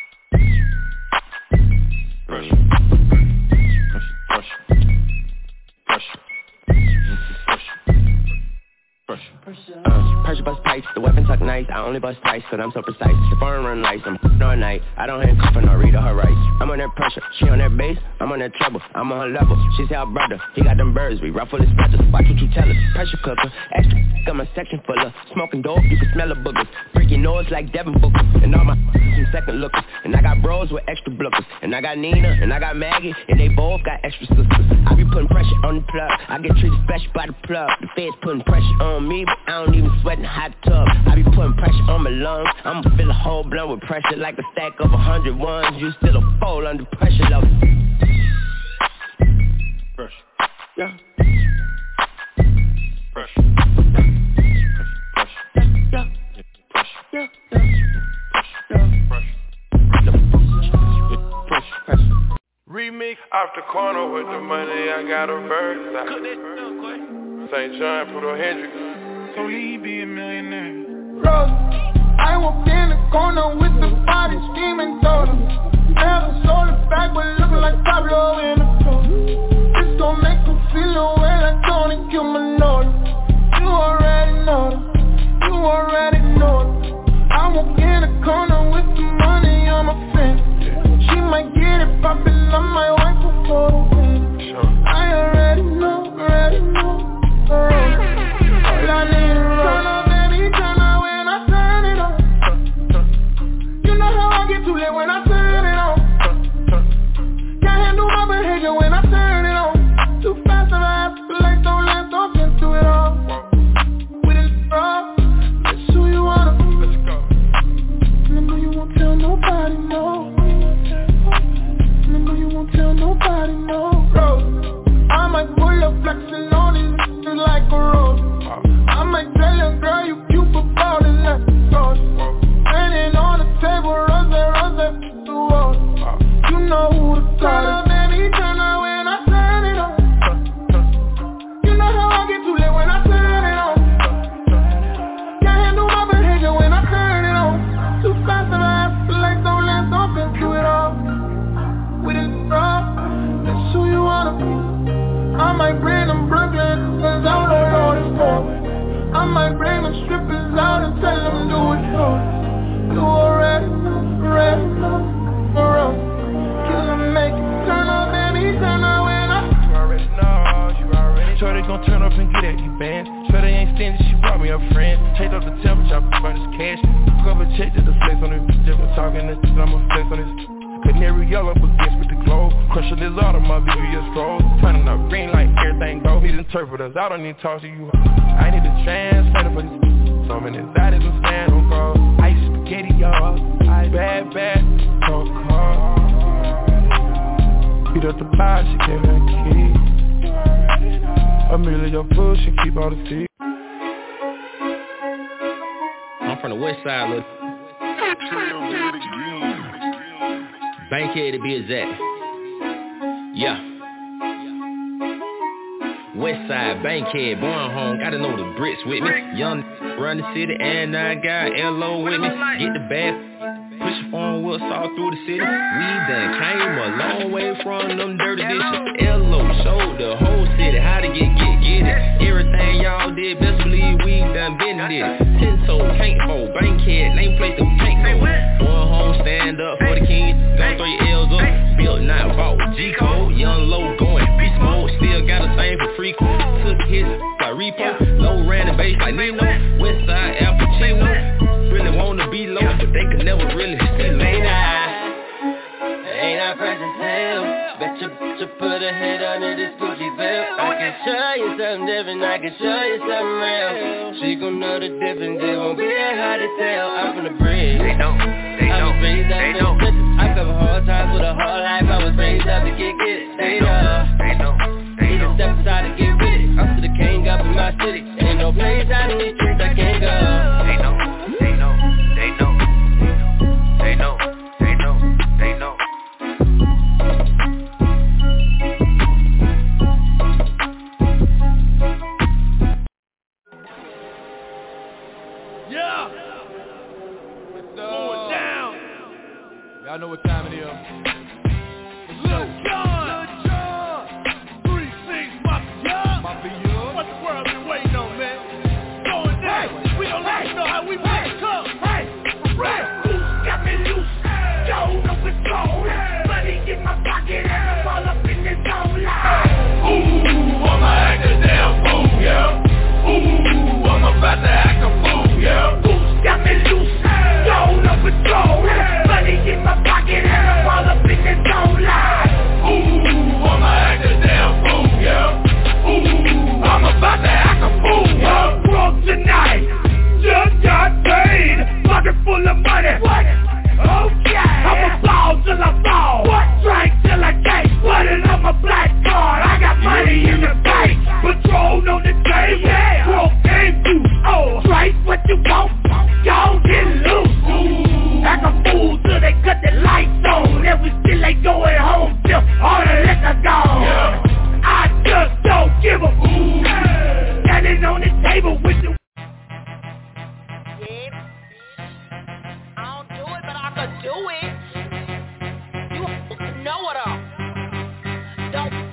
Pressure. Pressure. Pressure. Pressure. Pressure. Uh, pressure bust pipes, the weapon tuck nice. nights, I only bust twice, cause I'm so precise. The phone run lights, I'm all night. I don't hear coughing or read her rights. I'm on that pressure, she on that bass, I'm on that treble. I'm on her level, she's our brother. He got them birds, we ruffle his feathers. Watch what you tell us, pressure cooker. Extra, got my section full of smoking dope, you can smell the boogers. Break your nose like Devin Booker. And all my some second lookers. And I got bros with extra blookers. And I got Nina, and I got Maggie, and they both got extra sisters. I be putting pressure on the plug, I get treated special by the plug. The feds putting pressure on me, but I don't even sweat in the hot tub. I be putting pressure on my lungs, I'ma fill a whole blunt with pressure like a stack of a hundred ones. You still a fold under pressure, love. Pressure. Yeah. Pressure. Yeah. Pressure. Yeah. Yeah. Pressure. Pressure. Remix off the corner with the money, I got a verse out. Saint John, Pluto Hendrix. So he be a millionaire. Rose, I walked in the corner with the body scheming total. Never sold it back, but looking like Pablo in the floor. This gon' make me feel away like Tony Cumanolo. You already know it, you already know it. I walk in the corner with the money on my friend. She might get it poppin', I might wipe her for the win. I already know, already know. Oh, all I need is turn up, baby, turn up when I turn it on. You know how I get too late when I turn it on. Can't handle my behavior when I turn it on. Too fast and I have to like don't let don't get to it all. With it raw, that's who you wanna be. Let's go. And I know you won't tell nobody no. And I know you won't tell nobody no. Bro, I might pull up flexing on these niggas like a road. I might tell your girl you cute but ball and let it go. Standing on the table, rose, rose, the wall. You know who to call. Turn up, baby, turn up when I turn it on. You know how I get too late when I turn it on. Can't handle my behavior when I turn it on. Too fast and I have to like don't let something do it all. With it raw, that's who you wanna be. I might bring them Brooklyn, cause I don't know this for. I might bring them strippers out and tell them do it for. You already know, already know, bro. Kill them, make it turn up, baby, turn up when I. You already know, you already know. Shorty gon' turn up and get at you, man. Shorty ain't stingy, she brought me a friend. Take up the temperature, I burn this cash. Cover check to the flex on this, different talking this, I'ma flex on this. Canary yellow against with the glow. Crushing this auto, my V V S froze. Turning up green like everything go. Need interpreters, I don't need to talk to you. I need a translator for this. So many zaddies and stand on calls. Ice spaghetti, y'all. Bad, bad, talk hard. Beat up the bar, she gave me a key. Amelia, your food, she keep all the seeds. I'm from the west side, look. Bankhead to be exact. Yeah. West side, Bankhead, born home, gotta know the bricks with me. Young run the city and I got L O with me. Get the bag, push your phone wheels all through the city. We done came a long way from them dirty dishes. L O showed the whole city how to get, get, get it. Everything y'all did, best believe we done been did. Ten toe, tank hole, Bankhead, nameplate the tank hole. Born home, stand up for the king, don't throw your L's up. Built not bought with G-Code, young low going beast mode. Still got a thing for free, took hits by repo. Low ran the base like Nino, west side Al Pacino. Really wanna be low, but they could never really see low. Ain't I, ain't I present hell? Bet you, bet you put a head under this Gucci belt. I can show you something different, I can show you something real. She gon' know the difference, it won't be that hard to tell. I'm from the bridge, they know, they know, they know. I cover hard times with a hard life, I was raised up to get it. They know, they know, they know. Need to step aside to get with it. I'm to the king up in my city. Ain't no place I need tricks I can't go. They know, they know, they know. They know, they know, they know. Yeah! Going down! Y'all know what time it is. Lil Jon! Lil Jon! three six Mafia! Mafia! What the world been waiting on?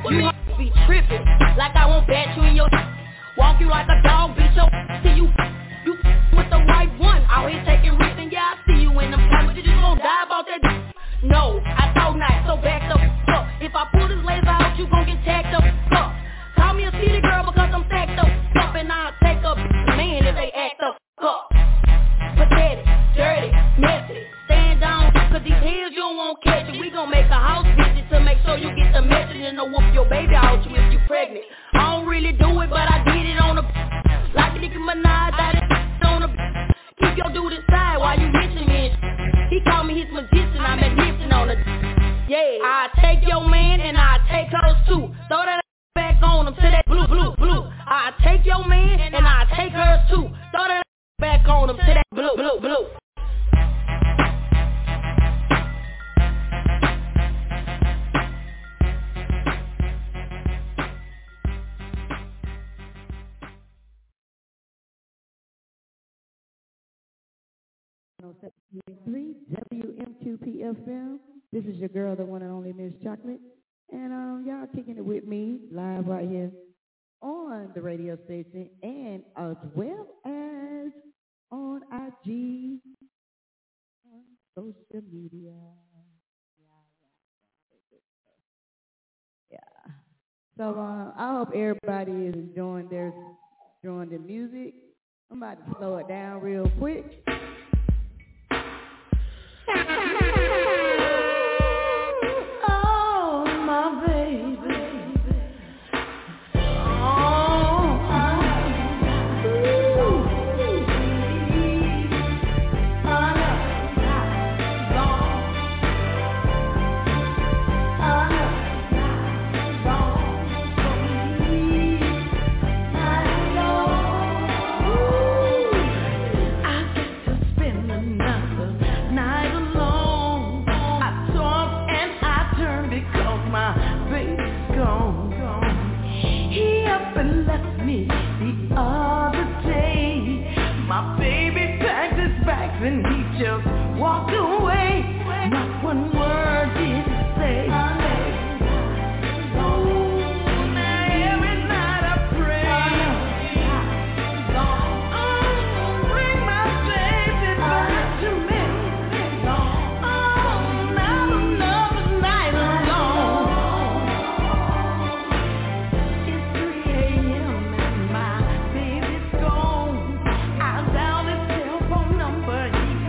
You be tripping, like I won't bat you in your walk you like a dog, beat your till you you with the right one. Out here taking risks and yeah, I see you in them times, but you just gon' die about that. No, I told not, so back the up. If I pull this laser out, you gon' get tagged up. Up. Call me a city girl because I'm stacked up. Up and I'll take up man if they act up. Up. Pathetic, dirty, messy. Stand down, cause these heels you don't want catch it. We gon' make a house visit to make sure you get the message and to whoop your baby out you if you pregnant. I don't really do it, but I did it on the like Nicki Minaj, I did it on the keep your dude inside while you hitching me. He called me his magician, I'm magnificent on the yeah. I take your man and I take hers too. Throw that back on him to that blue, blue, blue. I take your man and I take hers too. Throw that back on him to that blue, blue, blue. three W M Q P F M. This is your girl, the one and only Miss Chocolate. And um, y'all kicking it with me live right here on the radio station and as well as on I G, on social media. Yeah. So uh, I hope everybody is enjoying their enjoying the music. I'm about to slow it down real quick. Oh, my baby. And he just walked away. Not one word did he say. Oh, now every night I pray. Oh, bring my baby back to me. Oh, not another night alone. It's three a.m. and my baby's gone. I dialed his cell phone number.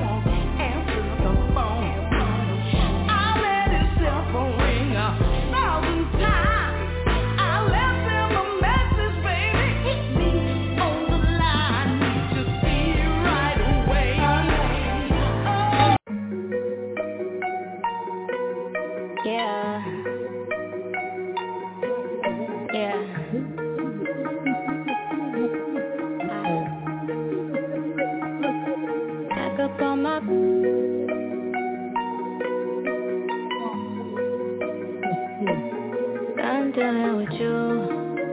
Dealing with you,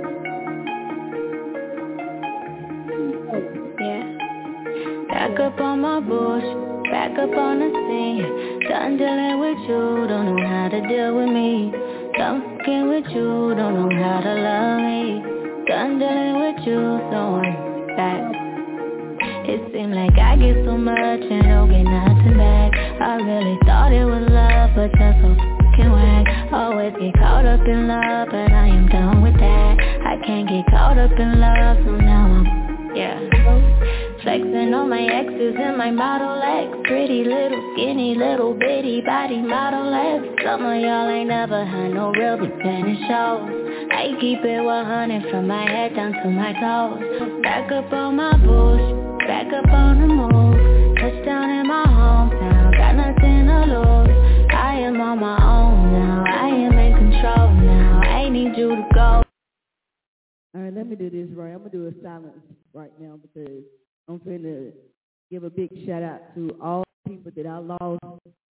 yeah. Back up on my bush, back up on the scene. Done dealing with you, don't know how to deal with me. Done fucking with you, don't know how to love me. Done dealing with you, so I'm back. It seemed like I get so much and don't get nothing back. I really thought it was love, but you're so fucking whack. Always get caught up in love, but I am done with that. I can't get caught up in love, so now I'm, yeah. Flexing on my exes and my Model X. Pretty little skinny little bitty body Model X. Some of y'all ain't never had no real beginning shows. I keep it one hundred from my head down to my toes. Back up on my bush, back up on the move. Touchdown in my hometown, got nothing to lose. I am on my own now, I am in control now. I need you to go. Alright, let me do this right. I'm going to do a silence right now because I'm going to give a big shout out to all the people that I lost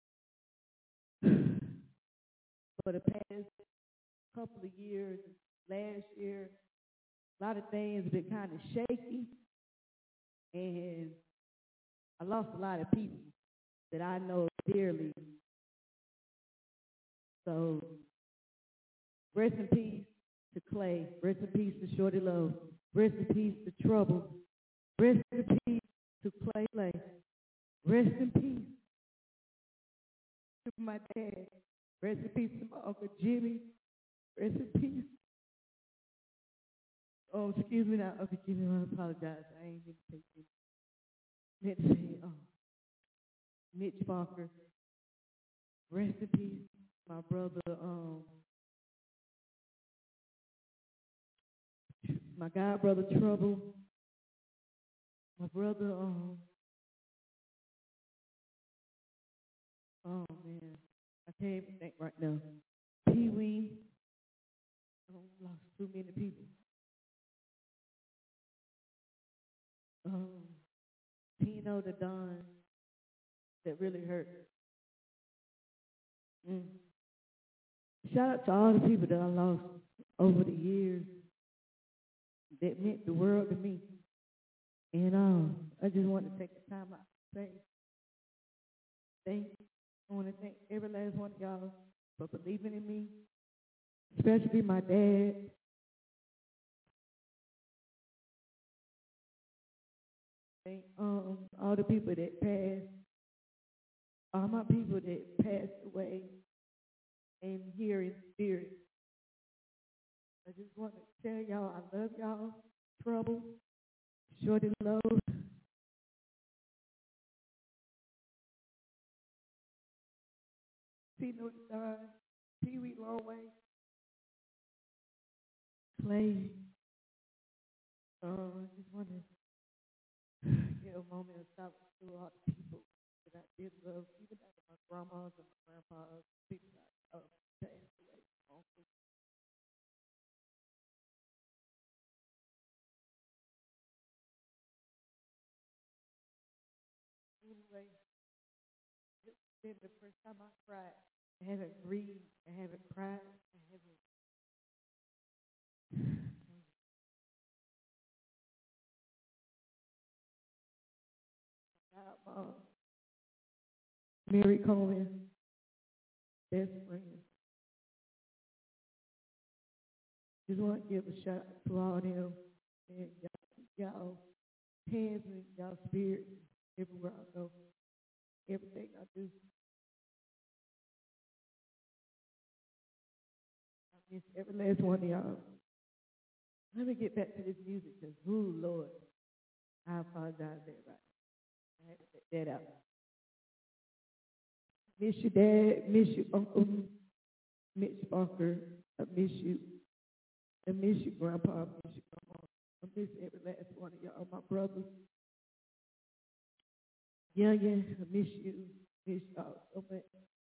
for the past couple of years. Last year, a lot of things have been kind of shaky, and I lost a lot of people that I know dearly. So Rest in peace to Clay. Rest in peace to Shorty Love. Rest in peace to Trouble. Rest in peace to Clay Clay. Rest in peace to my dad. Rest in peace to my Uncle Jimmy. Rest in peace. Oh, excuse me now, Uncle Jimmy, I apologize. I ain't meant to take you. Meant to say, oh, Mitch Barker. Rest in peace, my brother, um, my god brother Trouble. My brother, um, oh man, I can't even think right now. Pee Wee. I lost too many people. Um, Tino the Don, that really hurt. Mm. Shout out to all the people that I lost over the years that meant the world to me. And um, I just want to take the time out to say thank you. I want to thank every last one of y'all for believing in me, especially my dad. Thank um, all the people that passed, all my people that passed away and here in spirit. I just want to tell y'all I love y'all. Trouble, Shorty Love. Tino Don, Pee Wee Longway, Clay. Uh, I just want to get a moment of silence to all the people that I did love, even after my grandmas and my grandpas, people that uh, passed away. Also. Anyway, this has been the first time I cried. I haven't grieved. I haven't cried. I haven't. Uh, Mary Coleman, best friend. Just want to give a shout out to all them and y'all, y'all hands and y'all spirit everywhere I go, everything I do. I miss every last one of y'all. Let me get back to this music because, ooh, Lord, I apologize, everybody. I had to get that out. Miss you, Dad. Miss you, Uncle Mitch Barker. I miss you. I miss you, Grandpa. I miss you, Grandma. I miss every last one of y'all, my brothers. Yeah, yeah, I miss you. Miss y'all so much.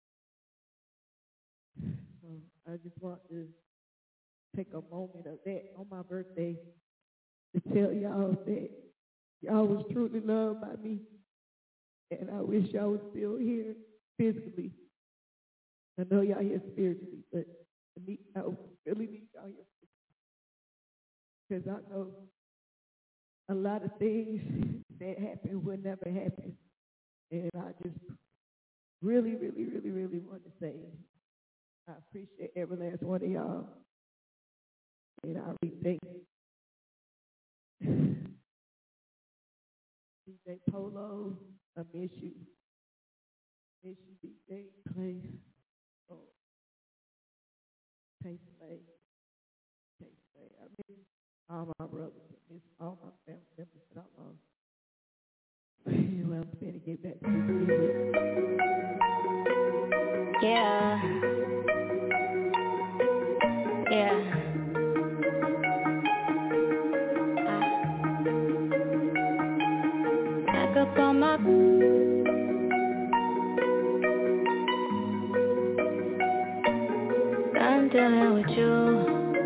So I just want to take a moment of that on my birthday to tell y'all that y'all was truly loved by me. And I wish y'all was still here physically. I know y'all here spiritually, but I, need, I really need y'all here physically. Because I know a lot of things that happen will never happen. And I just really, really, really, really want to say I appreciate every last one of y'all. And I really thank D J Polo, I miss you. Miss you, D J Clay. Oh, Taste Play. Taste Play. I miss all my brothers. I miss all my family members that I love. Anyway, I'm going to get back to the music. Yeah. Yeah. Up on my I'm dealing with you.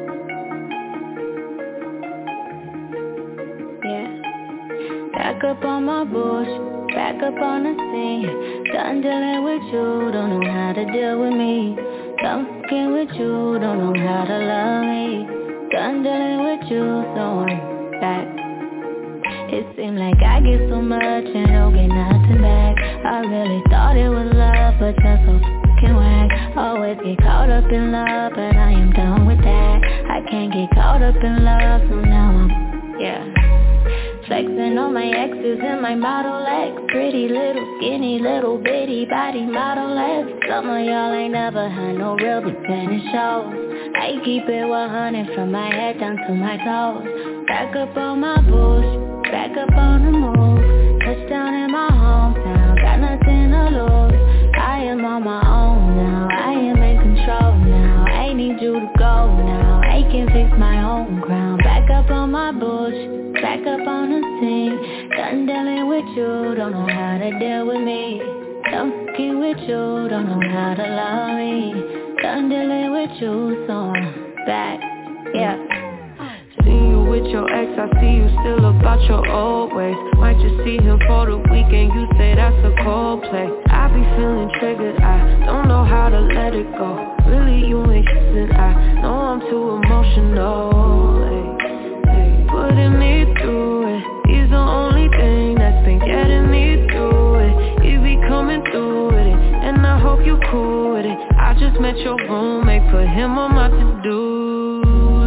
Yeah. Back up on my bush, back up on the scene. Done dealing with you, don't know how to deal with me. Done fucking with you, don't know how to love me. Done dealing with you, so I'm back. It seemed like I get so much and don't get nothing back. I really thought it was love, but you're so fucking whack. Always get caught up in love, but I am done with that. I can't get caught up in love, so now I'm, yeah, flexing on my exes in my Model X. Pretty little skinny little bitty body Model X. Some of y'all ain't never had no real beginning shows. I keep it one hundred from my head down to my toes. Back up on my bullshit, back up on the move. Touchdown in my hometown, got nothing to lose. I am on my own now, I am in control now. I need you to go now, I can fix my own crown. Back up on my bullshit, back up on the scene. Done dealing with you, don't know how to deal with me. Done fucking with you, don't know how to love me. Done dealing with you, so I'm back, yeah. See you with your ex, I see you still about your old ways. Might just see him for the weekend, you say that's a cold play. I be feeling triggered, I don't know how to let it go. Really you ain't shit, I know I'm too emotional, ay, ay. Putting me through it, he's the only thing that's been getting me through it. He be coming through with it, and I hope you cool with it. I just met your roommate, put him on my to-do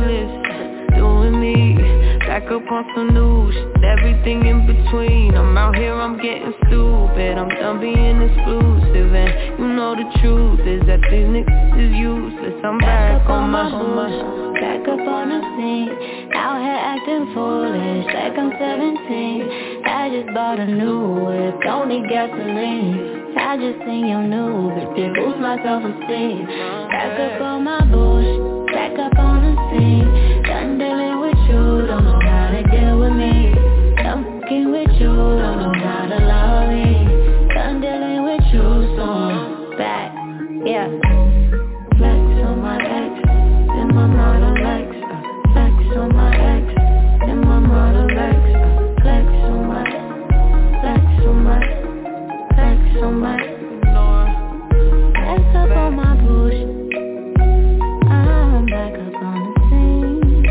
list. Doing me, back up on some new shit, everything in between. I'm out here, I'm getting stupid, I'm done being exclusive. And you know the truth is that these niggas is useless. I'm back, back on my bullshit, back up on the scene. Out here acting foolish like I'm seventeen. I just bought a new whip, don't need gasoline. I just seen your new bitch, it boost my self-esteem. Back up on my bullshit, back up on the scene. Done dealing with you, don't know how to deal with me. Done fucking with you, don't know how to love me. Done dealing with you, so I'm back, yeah. Flex on my ex, in my Model X. Flex on my ex, in my Model X. Flex on my, flex on my, flex on my, flex up on my bullshit. I'm back up on the scene.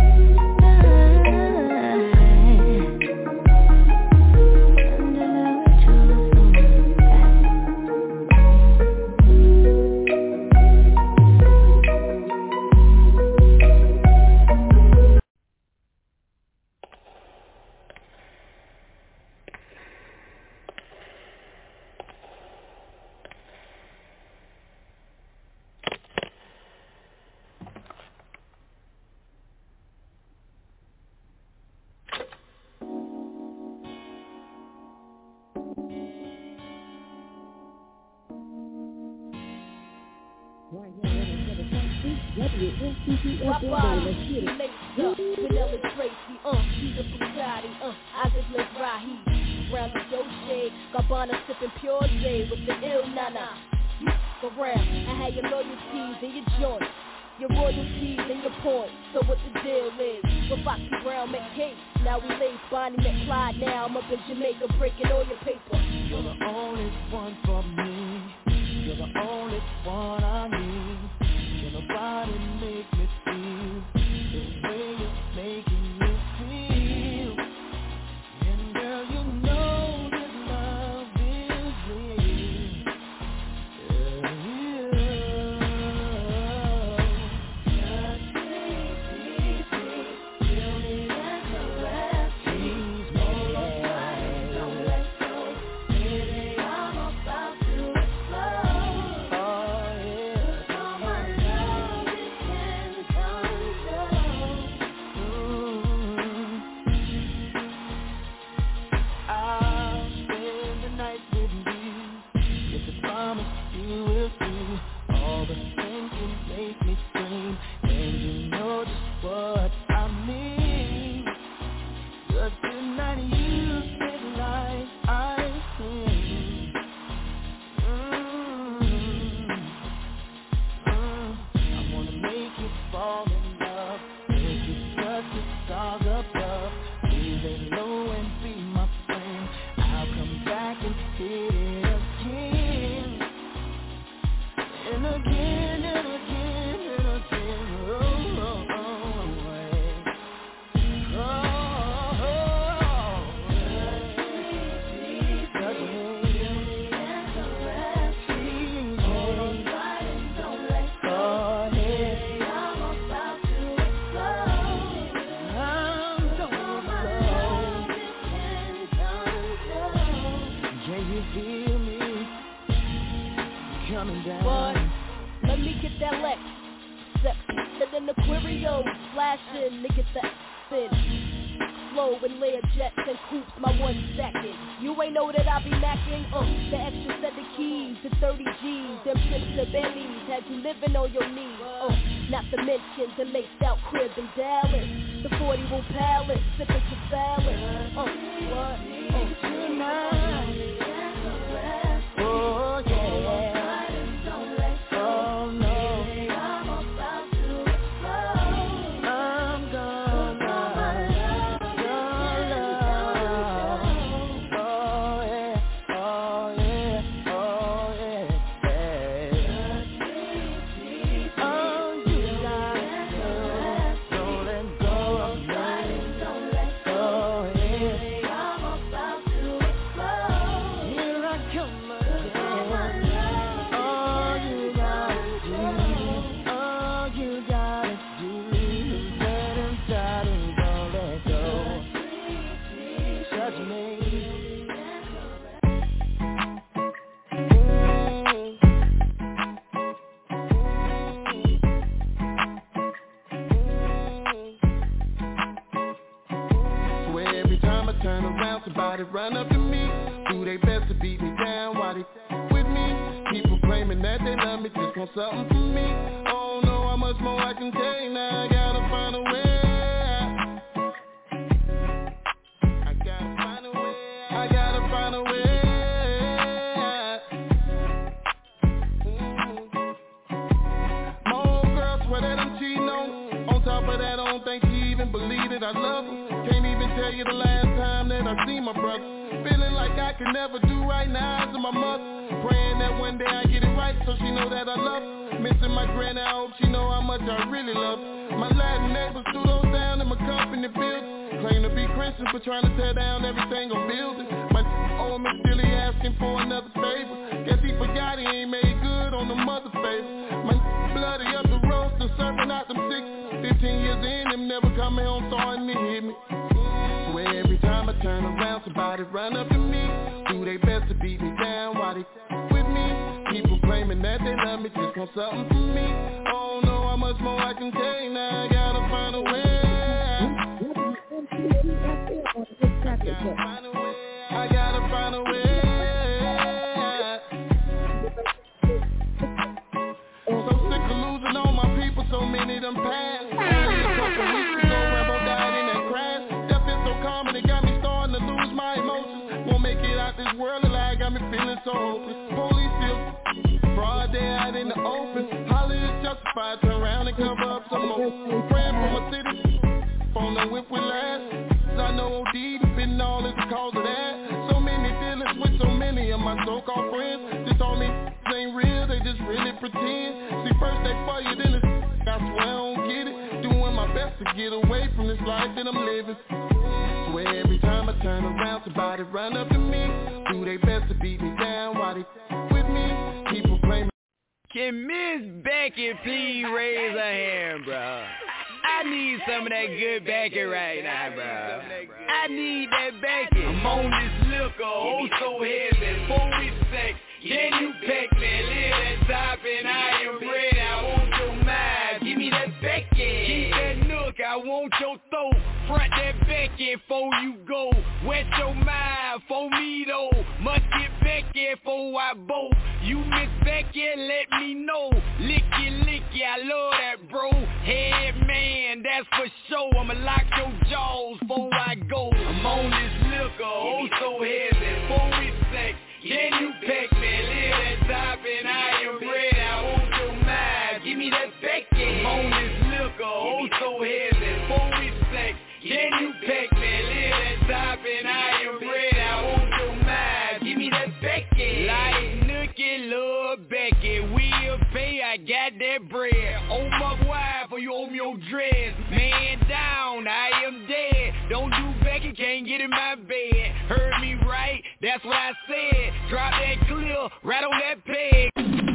Vanilla Tracy, uh, Peter from Saudi, uh, Isaac Mizrahi, round the Dolce, Gabbana sipping Pure J with the ill nana. For real, I had your loyalties and your joints, your royalties and your points. So what the deal is? With Foxy Brown McCabe, now we lace Bonnie McClyde. Now I'm up in Jamaica breaking all your paper. You're the only one for me. You're the only one I need. Can nobody make me feel the way you're making me feel? And girl, you know that love is real. Yeah, yeah. Please, please, feel me and caress me. Hold on tight, don't let go. Baby, I'm about to explode. Oh yeah. that Lex. And then the Quirio flashing, niggas that spin. Slow and layer jets and coops my one second. You ain't know that I be macking, uh, the extra set of keys, the thirty G's, them trips to Bentleys, had you living on your knees, uh, not to mention the laced out crib in Dallas, the forty room palace, sipping some salad, uh, what, uh, tonight, oh yeah. Somebody run up to me, do they best to beat me down while they with me. People claiming that they love me, just want something from me. I don't know how much more I can take, now I gotta find a way. I gotta find a way, I gotta find a way. Mm-hmm. My old girl swear that I'm cheating on. On top of that, I don't think she even believe that I love her. Can't even tell you the last time that I see my brother. Feeling like I can never do right now to my mother. Praying that one day I get it right so she know that I love her. Missing my granny, I hope she know how much I really love her. My Latin neighbors threw those down in my company building. Claim to be Christian but trying to tear down everything I'm building. My old man still he asking for another favor. Guess he forgot he ain't made good on the mother favor. My bloody up the road still serving out them six. Fifteen years in, them never coming home starting to hit me. Swear every time I turn around, somebody run up to me, do they best to beat me down while they with me. People claiming that they love me, just want something from me. I don't know how much more I can take, now I gotta find a way. I gotta find a way, I gotta find a way. So sick of losing all my people, so many of them passed. Only a couple weeks ago, Rambo died in that crash. Death is so common, it got me starting to lose my emotions. Won't make it out this world alive, got me feeling so hopeless. Police still broad day out in the open. Holly is justified, turn around and cover up some more. Praying for my city, phone the whip with last. I know O D been all is the cause of that. So many dealings with so many of my so-called friends. They told me this ain't real, they just really pretend. See, first they for you, then it's I swear I don't get it. Doing my best to get away from this life that I'm living. Swear every time I turn around, somebody run up to me, do they best to beat me down while they with me. People claim. Can Miss Becky please raise her hand, bro? I need some of that good Becky right now, bro. I need that Becky. I'm on this liquor, oh so heavy, four weeks sex. Can you peck me, live that top and I am ready. I want your mind, give me that Becky. Keep that nook, I want your throat. Front that Becky before you go. Wet your mind for me though. Must get Becky before I bolt. You miss Becky, let me know. Licky, licky, I love that bro. Head man, that's for sure. I'ma lock your jaws before I go. I'm on this liquor, oh so heavy, four weeks sex. Can you peck me, live that top and I am ready. I want your mind, give me that Becky. I'm on this liquor, oh so heavy, four weeks sex. Can you peck me, live that top and I am ready. I want your mind, give me that Becky. Like Nookie, love Becky, we'll pay, I got that bread. Oh my wife, or you owe me your dress. Man down, I am dead. Don't do Becky, can't get in my bed. Heard me right, that's what I said. Drop that clear, right on that peg.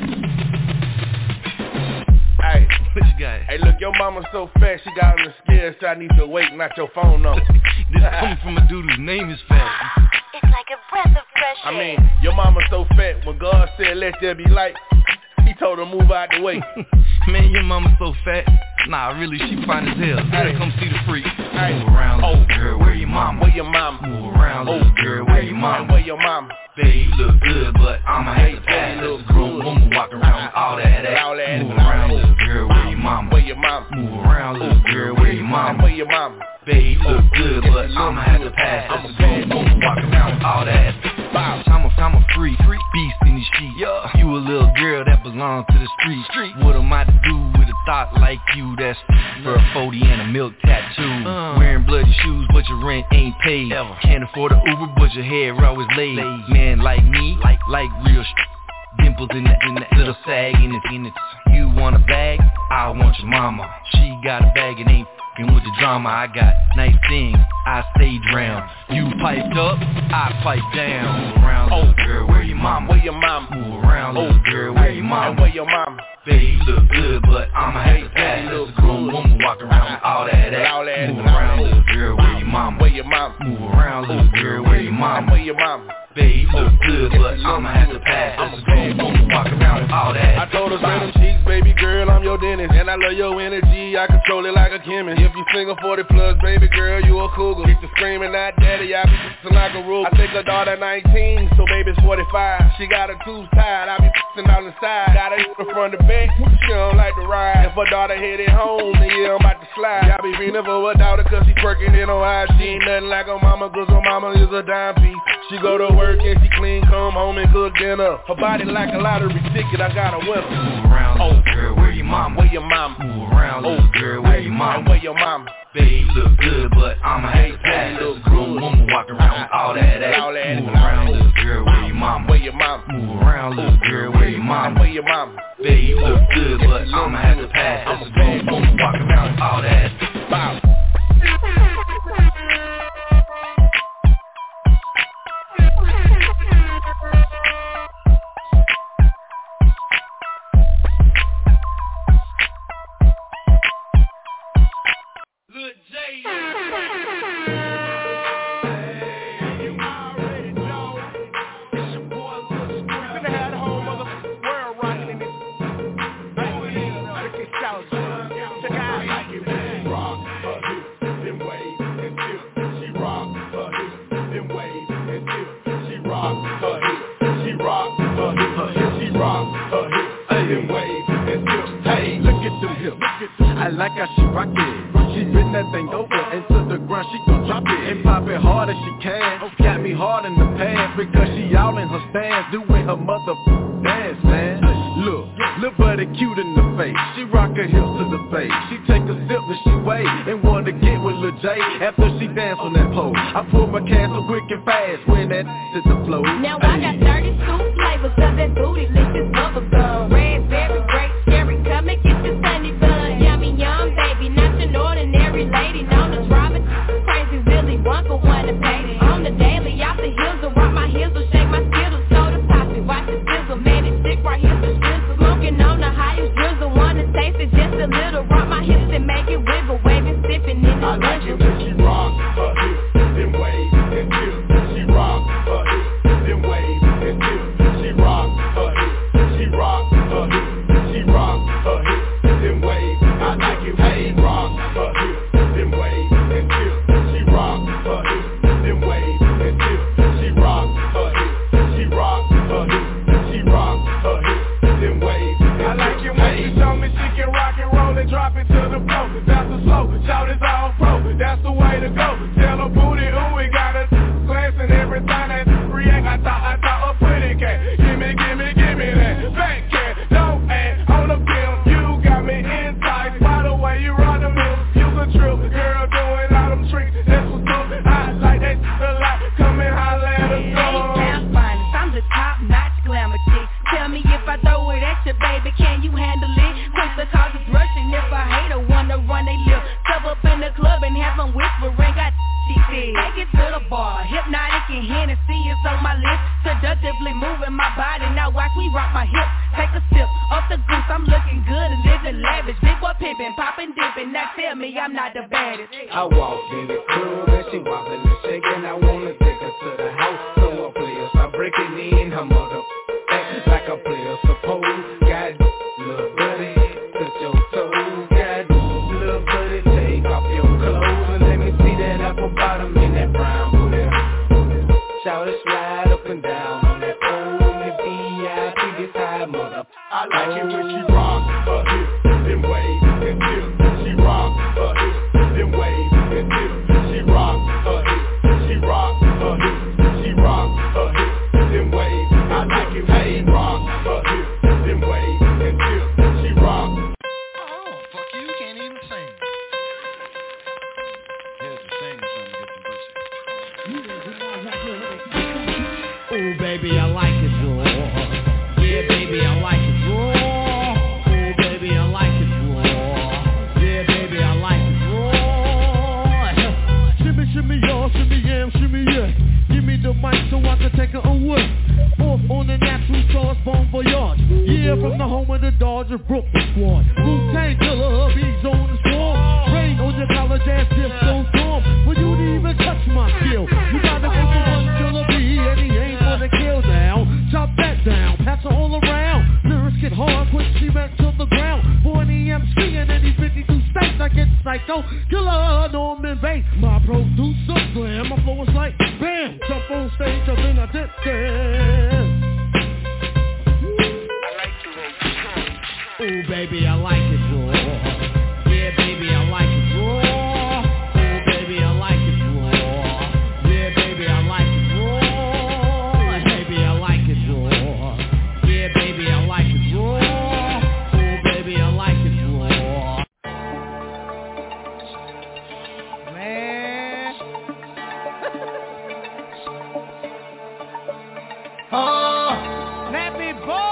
Hey, what you got? Hey, look, your mama's so fat, she got on the scale, so I need to wait, not your phone number. This coming from a dude whose name is Fat. It's like a breath of fresh air. I mean, your mama's so fat, when God said let there be light, he told her move out the way. Man, your mama so fat. Nah, really, she fine as hell. Hey, come see the freak. Hey. Move around, little girl, where your mama? Where your mama? Move around, little oh. girl, where your mama? Where your mama? Baby, you look good, but I'ma hate to pass. Let's grown woman walk around with all that ass. Move around, little girl, where your mama? Where your mama? Move around, little girl, where your mama? Where your mama? Baby, you look good, but I'ma have to pass. Let's grown woman walk around with all that ass. I'm a, I'm a freak, beast in these sheets. Yeah. You a little girl that belongs to the street. street. What am I to do with a thought like you? That's for a forty and a milk tattoo. Uh. Wearing bloody shoes, but your rent ain't paid. Ever. Can't afford a Uber, but your hair always laid. laid. Man like me, like like real sh- dimples in that, in that little sag in it, in it. You want a bag? I want your mama. She got a bag and ain't f***ing with the drama. I got nice things, I stay drowned. You piped up, I pipe down. Move around, little girl, where your mama? Where your mama? Move around, little girl, where your mama? Where your mama? Baby, you look good, but I'ma have to pass. There's a grown woman walk around with all that ass. Move around, little girl, where your mama? Where your mama? Move around, little girl, where your mama? Where your mama? Baby, you look good, but I'ma have to pass. There's a grown woman walk around with all that. I told her, spread them cheeks, baby girl, I'm your dentist. And I love your energy, I control it like a chemist. If you single forty plus, baby girl, you a cougar. Get to screaming out daddy, I be fixing like a rule. I think her daughter nineteen, so baby's forty-five. She got her tubes tied, I be fixing on the side. Got her in front of back, she don't like to ride. If her daughter headed home, then yeah, I'm about to slide. I be feeling for her daughter cause she twerking it on high. She ain't nothing like her mama, cause her mama is a dime piece. She go to work and she clean, come home and cook dinner. Her body like a lottery ticket, I got a winner. Move around, little girl, where your mama? Where your mama? Move around, little girl, where your mama? Where your mama? Baby, you look good, but I'ma hate to pass. There's a grown woman walk around with all that ass. Move around, little girl, where your mama? Where your mama? Move around, little girl, where your mama? Where your mama? Baby, you look good, but I'ma have to pass. There's a grown woman walk around with all that ass. Bow. I like how she rock it. She bend that thing over into the ground, she gon' drop it and pop it hard as she can. Got me hard in the pants because she all in her stance, doing her mother dance, man. Look, little buddy cute in the face. She rock her hips to the face. She take a sip and she wait and wanna get with Lil J after she dance on that pole. I pull my can so quick and fast when that hit the flow. Now I got thirty-two flavors of that booty, licious bubble gum. Raspberry, grape, cherry, come and get your sunny bun. Yummy, yum, baby, not an ordinary lady. Known as Robin, crazy, really one for one to pay. On the daily, off the hills, will rock my heels, will shake my skittles, soda pop it, watch it sizzle, man, it's sick right here, the drizzle. Smoking on the highest drizzle, wanna taste it just a little. Rock my hips and make it wiggle, waving, sipping in the I like it drizzle. when she rock her hips, then wave and dip. She rock her hips, then wave and dip. She rock her hips, she rock her hips, she rock her hips, then wave. I like it when she rock her hips, then wave and dip. She rock her hips, then wave and dip. She rock her hips, she rock her hips, she rock her hips, then wave. I like it when she show me she can rock and roll and drop it to the floor. That's the slow, shout it's all pro. That's the way to go. Tell her booty, ooh, we got her glancing every time that react. I thought, I thought a pretty cat. Gimme, gimme, gimme that fat cat. Don't act on the bill. You got me enticed by the way you run the mill. You's a true girl doing all them tricks. That's what's up. I like that a lot. Come and holla at us. Hey, finest, I'm the top-notch glamour chick. Tell me if I throw it at you, baby, can you handle it? Quick the cause is rushing. If I hate her, wanna run they lip. Step up in the club and have them whispering. Got she said, take it to the bar. Hypnotic and Hennessy is on my lips. Seductively moving my body. Now watch me rock my hips. Take a sip off the goose. I'm looking good and living lavish. Big boy pimping, popping, dipping. Now tell me I'm not the baddest. I walked in the club and she wobbling and shaking. I wanna take her to the house. So a player start breaking in. Her mother act like a player supposed. God Ooh, baby, I like it raw. Yeah, baby, I like it raw. Ooh, baby, I like it raw. Yeah, baby, I like it raw. Shimmy, shimmy, y'all, shimmy, yam, shimmy, yeah. Give me the mic so I can take it away. Off on the natural sauce, bon voyage. Yeah, from the home of the Dodgers, Brooklyn squad. Wu-Tang Killer, bees on the storm. Rain on your college ass, disco storm. For you to even touch my skill, you gotta go for one killer bee, and he ain't gonna kill now. Chop that down, pass it all around. Lyrics get hard, quick cement to the ground. For an E M C in any fifty-two states, I get psycho. Killer, Norman Bates, my producer, slam. My flow is like bam, jump on stage, and then I dip dance. Ooh, baby, I like it raw. Yeah, baby, I like it raw. Ooh, baby, I like it raw. Yeah, baby, I like it raw. Baby, I like it raw. Yeah, baby, I like it raw. Ooh, baby, I like it raw. Man. Oh, Snappy Boy.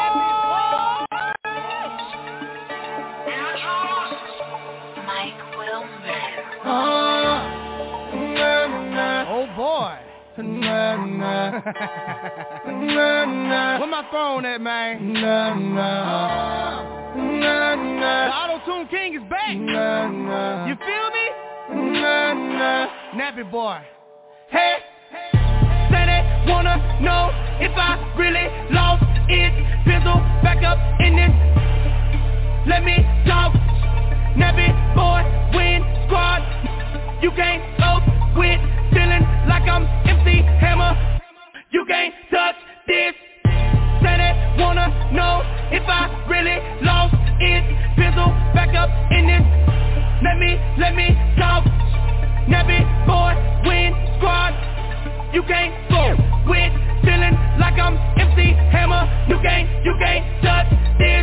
Oh boy. Nah, nah. Nah, nah. Where my phone at, man? Nah, nah. Nah, nah. The Auto-Tune King is back. Nah, nah. You feel me? Nah, nah. Nappy boy. Hey, say they wanna know if I really lost it. Pizzle back up in this. Let me talk. Nappy boy, win squad. You can't cope with feeling like I'm M C Hammer. You can't touch this. Say they wanna know if I really lost it. Pizzle back up in this. Let me, let me talk. Nappy boy, win squad. You can't go with feeling like I'm M C Hammer. You can't, you can't touch this.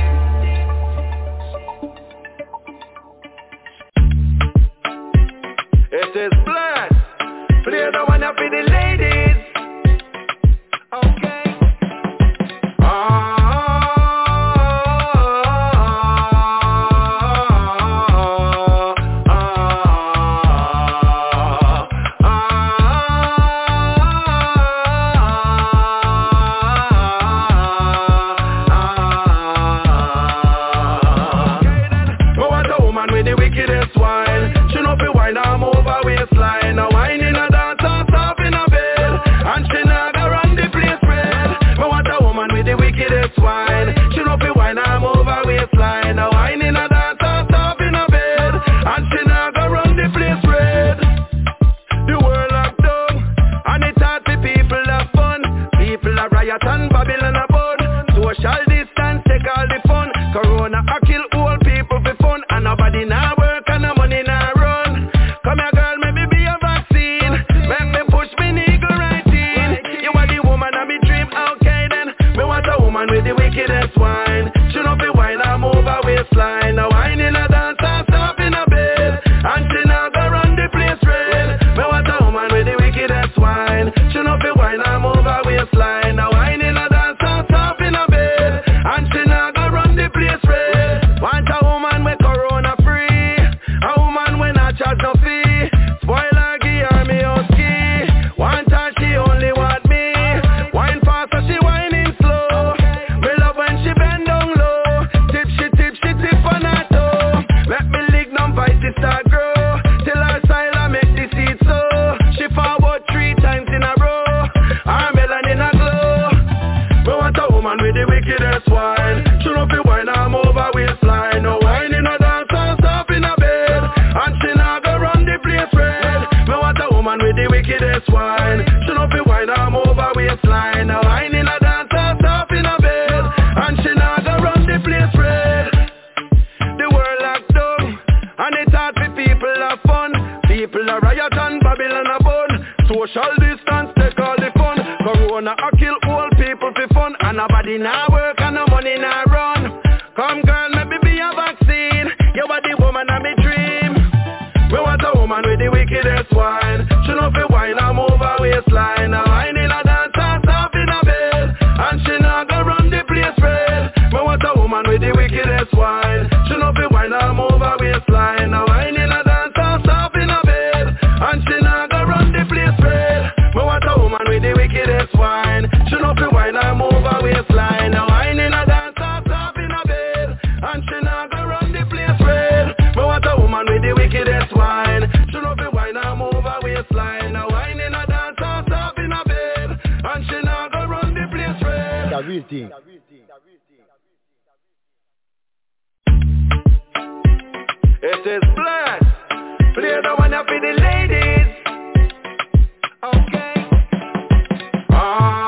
It is blood. Play the one up for the ladies. Okay. Ah, ah, ah, ah. Okay then. Go at a woman with the wickedest wine. She know fi wine arm over waistline. Now wine in a dance or stop in a bed. And she not go run the place red. Me want a woman with the wickedest wine. She know fi wine arm over waistline. Now wine in a dance or stop in a bed. And she not go run the place red. The world locked down, and it hard for people have fun. People are riot and Babylon a bun. Social distance take all the fun. Corona a kill old people for fun. And nobody now work and no money now run. Come here girl, maybe be a vaccine. Make me push me nigga right in. You are the woman of me dream, okay then. Me want a woman with the wickedest wine. She know fi wine arm over waistline. Now wine in a dance and stop in a bed. And she now go run the place red. Me want a woman with the wickedest wine. She know fi wine arm over waistline. Now wine in a dance and stop in a bed. And she now go run the place red. Want a woman with corona free. A woman when I charge no fee. Spoiler gear me husky. Want her she only want me. Wine fast so she whining slow. Me love when she bend down low. Tip she tip she tip on her toe. Let me lick them vice it start grow. Till her style I make the seed so. She forward three times in a row. Her melanin a glow. We want a woman with the wickedest wine. She know fi wine arm over waistline. No wine in a dance and stop in a bed. And she not go run the place red. Me want a woman with the wickedest wine. She know fi wine arm over waistline. No wine in a dance and stop in a bed. And she not go run the place red. The world locked down, and it hard for people have fun. People are riot and Babylon a bun. Social distance take all the fun. Corona a kill old people for fun. And nobody now work and no money now run. Come girl, maybe be a vaccine. You are the woman of me dream. We want a woman with the wickedest wine. She know fi wine arm over waistline. Now wine in a dance real thing. It is blood. Play the one up for the ladies. Okay. Ah.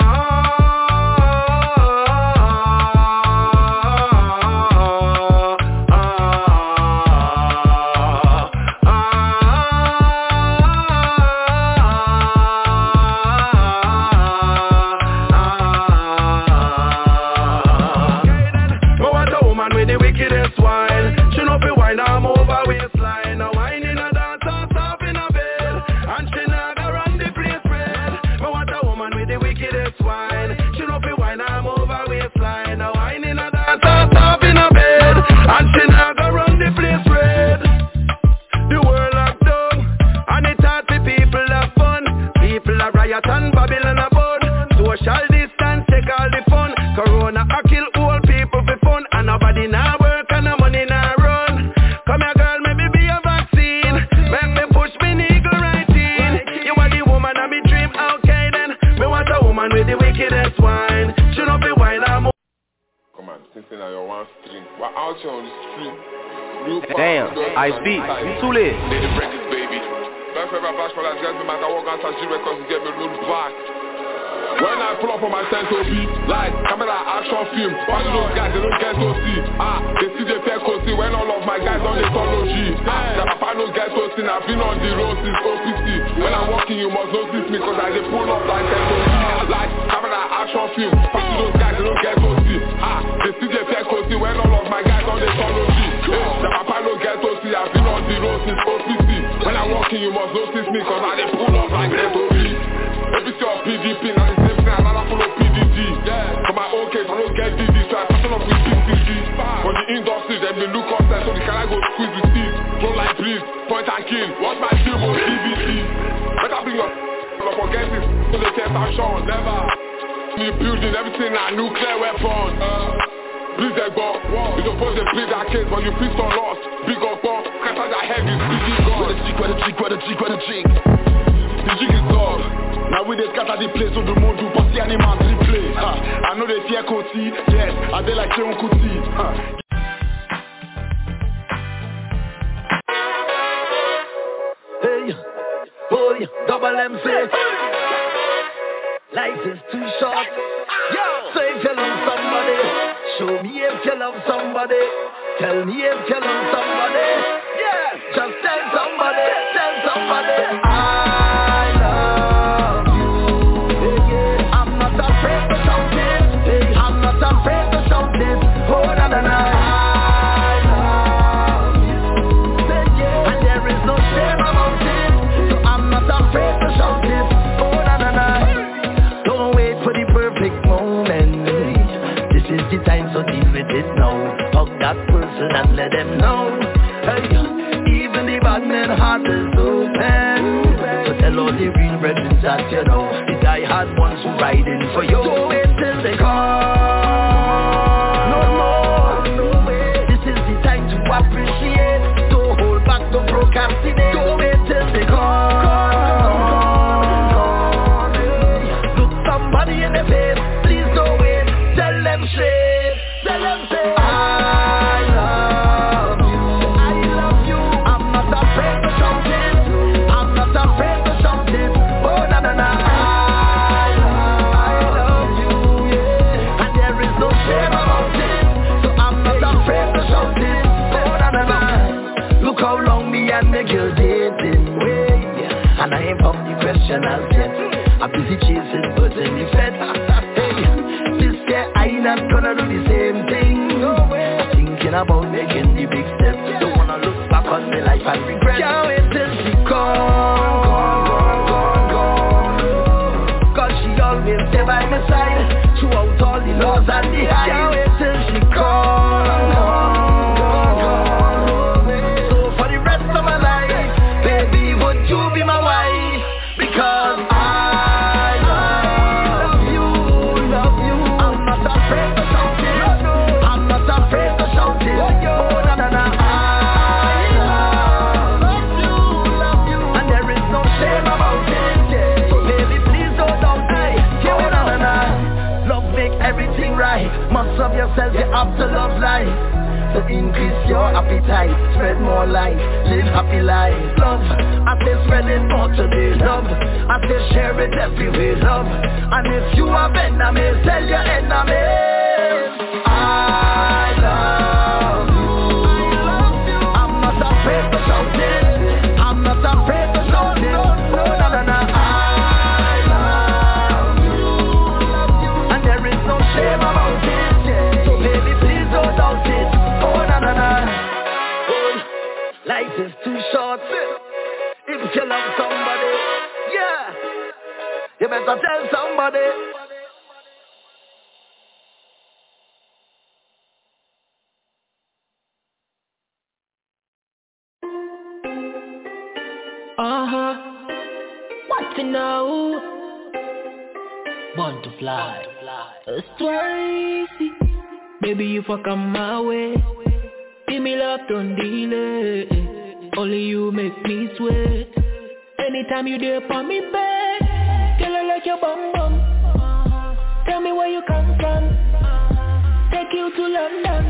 Damn, Ice B, you too lit. When I pull up on my center beat, like camera action film, all those guys they don't get to see. Ah, they see the fair see when all of my guys on the follow G. Ah, I find those guys so seen, I've been on the road since O P C. When I'm walking, you must notice me, cause I they pull up like center beat. Like camera action film, all those guys they don't get to see. Ah, they see the fair see when all of my guys on the follow G. Hey, I find those guys so see, I've been on the road since O P C. When I'm walking, you must notice me, cause I they pull up like center beat. Every still P D P, now the same thing, another full of P D G. Yeah, for my own case, I don't get D D, so I pattern up with D C G. For the industry, then they look upstairs, so the can I go squeeze the teeth. Don't like please, point and kill, watch my film on D V D. Better bring your don't forget this, so they test action, never. New building, everything a nuclear weapon. Uh, please they go, you suppose they play that case, but you feel so lost. Big up, go, scatter that head, you speedy gun. Where the cheek, where the cheek, where the cheek, where the cheek. The jig is up. Now we dey scatter the place so the monde do pass the animal replay. I know they fear Koti, yes, I dey like Keon Kuti. Hey, oh yeah, double M C. Life is too short. Yo, so if you love somebody, show me if you love somebody. Tell me if you love somebody. Yeah, just tell somebody, tell somebody. I love you. I'm not afraid to shout it. I'm not afraid to shout it. Oh na na na. I love you. And there is no shame about it. So I'm not afraid to shout it. Oh na na na. Don't wait for the perfect moment. This is the time, so deal with it now. Hug that person and let them know. Hey, even the bad man heart is open. So tell all the real brethren that you know the die-hard ones who riding for you. Don't wait till they come. No more, no way. This is the time to appreciate. Don't hold back, don't procrastinate. Don't wait till they come. Look somebody in the face. Please don't wait. Tell them straight. Tell them straight. I love you. I love you. I'm not afraid to shout it. I'm not afraid to shout it. Oh na na na. I love, I love you. Yeah. And there is no shame about it. So I'm not afraid to shout it. Oh na na na. Look how long me and the girl dating. Wait, and I ain't pumped the question as yet. I'm busy chasing birds in the fence. I ain't not gonna do the same thing. No way. Thinking about making the big step. Don't wanna look back on my life and regret. Can't wait till she gone, gone, gone, gone, gone. Cause she always stay by my side throughout all the lows and the highs. Can't wait till she gone, gone, gone, gone. So for the rest of my life, baby, would you be my wife? Because I love you, love you. I'm not afraid to shout it. I'm not afraid to shout it. Oh na na na. I love increase your appetite, spread more light, live happy life. Love, I say spread it more today. Love, I say share it every way. Love, and if you have enemies, tell your enemies I love you. I'm not afraid to shout it. I'm not afraid to shout it. No, no, no, no. I love you, and there is no shame about it. So baby, please don't doubt it. Oh, na na na. Oh, life is too short. If you love somebody, yeah, you better tell somebody. Uh-huh. What to know? Born to fly. It's crazy. Baby, you fuck on my way. Give me love, don't delay. Only you make me sweat. Anytime you there for me, babe. Girl, I like your bum bum. Tell me where you come from. Take you to London.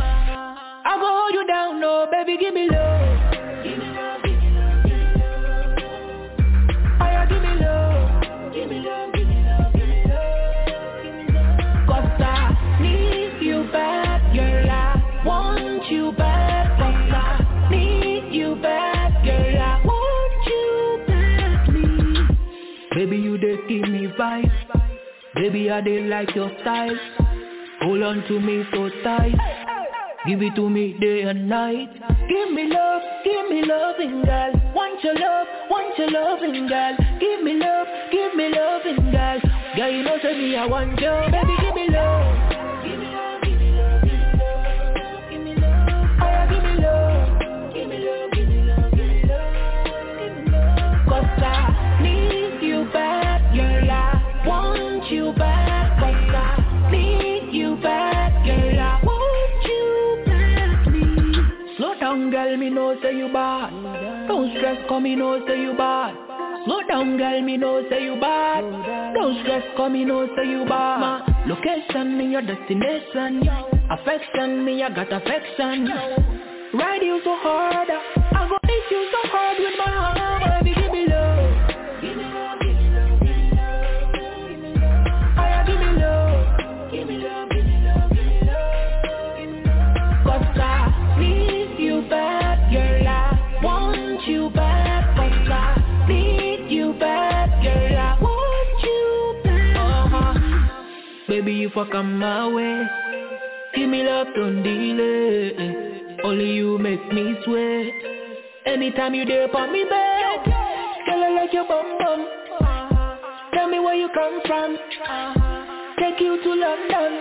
I go hold you down, no, baby, give me love. Give me love, give me love, give me love. Oh, give me love. Give me love, give me love, give me love, give me love. 'Cause I need you back, girl, I want you back. 'Cause I need you back, girl, I want you back, please. Baby, you just give me vibes. Baby, I did like your style. Hold on to me so tight. Give it to me day and night. Give me love, give me loving, girl. Want your love, want your loving, girl. Give me love, give me loving, girl. Girl, you know say me I want you. Baby, give me love. Give me love, give me love, give me love, give me love. Oh, give me love. Give me love, give me love, give me love, give me love. 'Cause I need you back, girl. I want you back. 'Cause I need you back, girl. I want you back, please. Slow down, girl, me know say you bad. Don't stress, come me know say you bad. Slow down, girl, me know say you bad. Don't stress, come me know say you bad. My location, me your destination. Affection, me I got affection. Ride you so hard, I go hit you so hard with my heart. Baby, give me love. Give me love, give me love, give me love, give me love. Oh, give me love. Give me love, give me love, give me love, give me love. 'Cause I need you back, girl. I want you back. 'Cause I need you back, girl. I want you back. Uh-huh. Baby, you fuck on my way. Give me love, don't delay. Only you make me sweat. Anytime you there for me, babe. Girl, I like your bum bum. Tell me where you come from. Take you to London.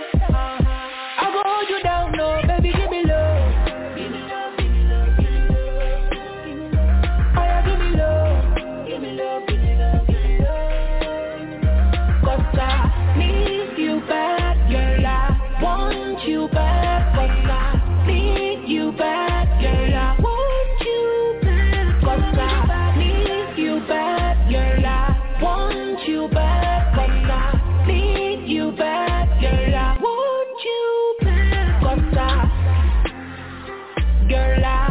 I go hold you down, no, baby, give me love. Give me love, give me love, give me love, give me love. Oh, give me love. Give me love, give me love, give me love, give me love. 'Cause I need you back, girl. I want you back. 'Cause I need you back, girl. I want you back. 'Cause I need you back, girl. I want you back. 'Cause I need you back, girl. I want you back. 'Cause I, girl, I.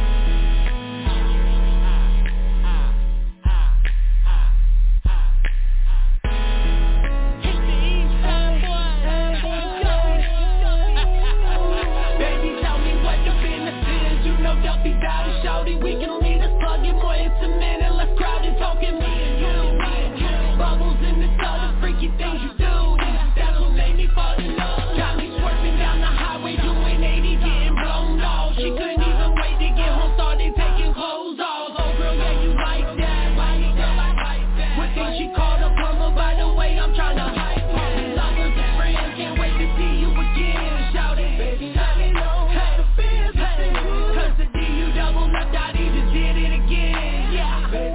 We can leave this plug in more intimate and less crowded, talking me and you. Bubbles in the tub, the freaky things you do. That's what made me fall in love. Got me swerving down the highway, doing eighty, getting blown off. She couldn't even wait to get home, started taking clothes off. Oh girl, yeah, you like that, like that. What thing she called a plumber, by the way, I'm trying to hype her. Lovers and friends, can't wait to see you again. Shout it, baby, let me know how to feel. Cause the D you double left out, he just did it again. Yeah.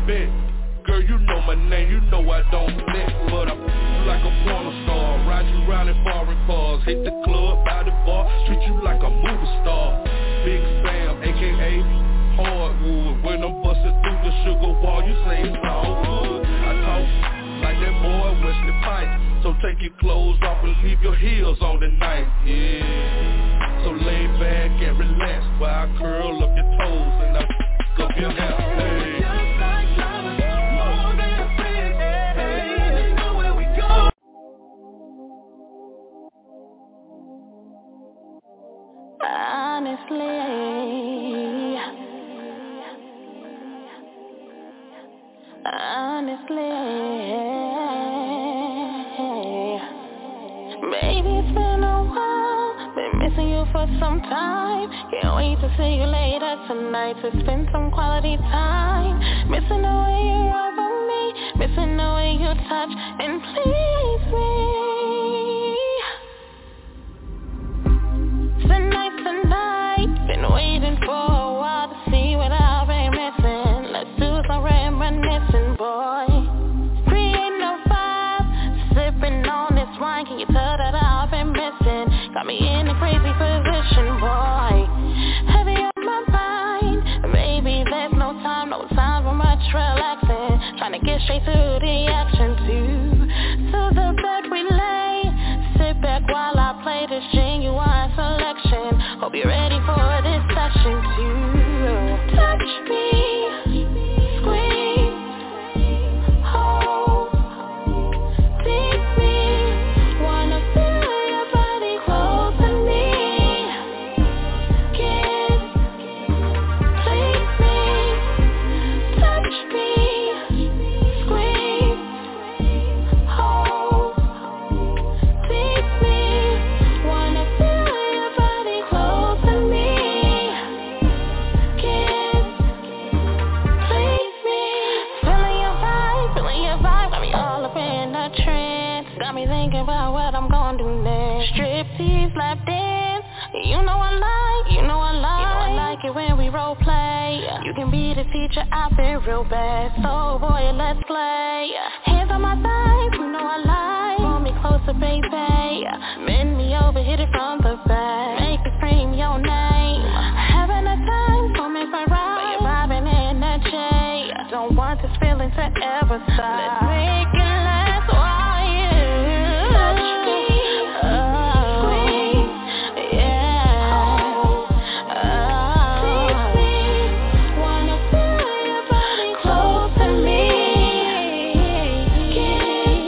bet. Girl, you know my name, you know I don't flex, but I'm like a porno star. Ride you round in foreign cars, hit the club, by the bar, treat you like a movie star. Big Sam, aka Hardwood. When I'm busting through the sugar wall, you say it's all good. I talk like that boy Wesley Pipes, so take your clothes off and leave your heels on tonight. Yeah. So lay back and relax while I curl up your toes and I f*** up your hair. Hey. Honestly, honestly, baby, it's been a while, been missing you for some time. Can't wait to see you later tonight to spend some quality time. Missing the way you rub on me, missing the way you touch and please me. Tonight, tonight, been waiting for a while to see what I've been missing. Let's do some reminiscing, boy. Create no vibe, sipping on this wine. Can you tell that I've been missing? Got me in a crazy position, boy. Heavy on my mind, baby, there's no time, no time for much relaxing. Trying to get straight to the action, too. To the bed we lay, sit back while I play this genuine selection. Hope you're ready for this session too. Touch me, squeeze, hold, deep me. Wanna feel your body close to me. Kiss, please me. Touch me, squeeze, hold, deep me. Wanna feel your body close to me. Kiss, please me. Feeling your vibe, feeling your vibe. Got me all up in a trance. Got me thinking about what I'm gonna do next. Striptease, lap dance. You know I like, you know I like. You know I like it when we role play. You can be the teacher, I feel real bad. So boy, let's play. Hands on my thighs, you know I like. Pull me closer, baby. Bend me over, hit it from the back. Make me scream your name. Having a time, coming for right. But you're vibing in that chain. Don't want this feeling to ever stop. Let's make it last while you touch me. Oh, squeeze, yeah. Oh, tease me. Wanna feel your body close to me. Kiss,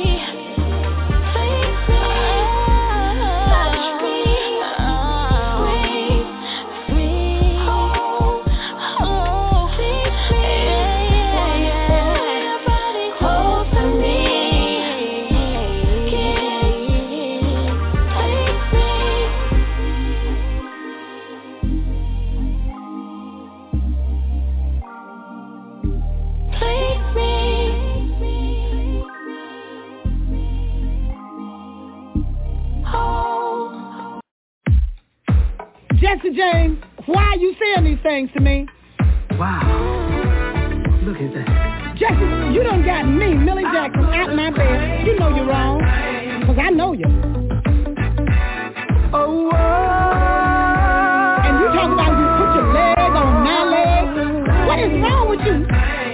please me. Touch me. Squeeze, squeeze. Oh, oh, tease me. Yeah, yeah. Your body close to me. Kiss, please me. Please me. Oh. Jesse James, why are you saying these things to me? Wow. Look at that. Jesse, you done got me, Millie Jackson, out my bed. You know you're wrong, because I know you. Oh, and you talk about you put your leg on my leg. What is wrong with you?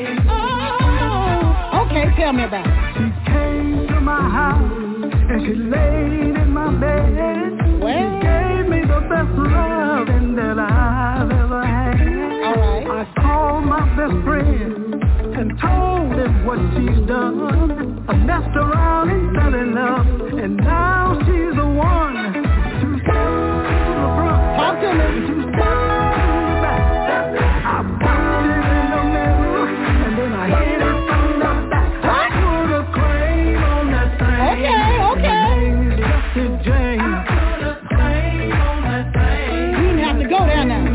Oh, okay, tell me about it. She came to my house and she laid in my bed. Well, she gave me the best loving that I've ever had. All right. I called my best friend and told him what she's done. I messed around and fell in love, and now she's the one to stand to the front. Talk to me. To stand to the back. I popped it in the middle, and then I hit it from the back. I put a claim on that thing. Okay, okay. Jesse James. I put a claim on that thing. You didn't have to go there now.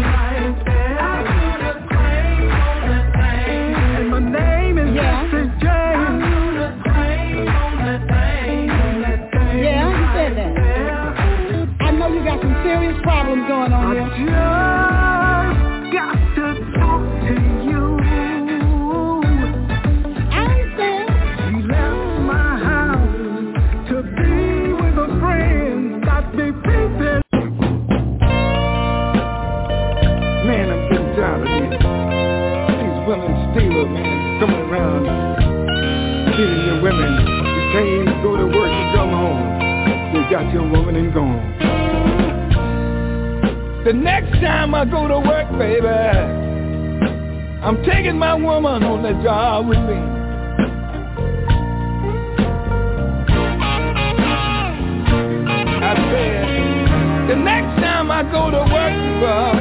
Yeah. Yeah, you said that. I know you got some serious problems going on here. I just got to talk to you. got your woman and gone. The next time I go to work, baby, I'm taking my woman on the job with me. I said, the next time I go to work, bro,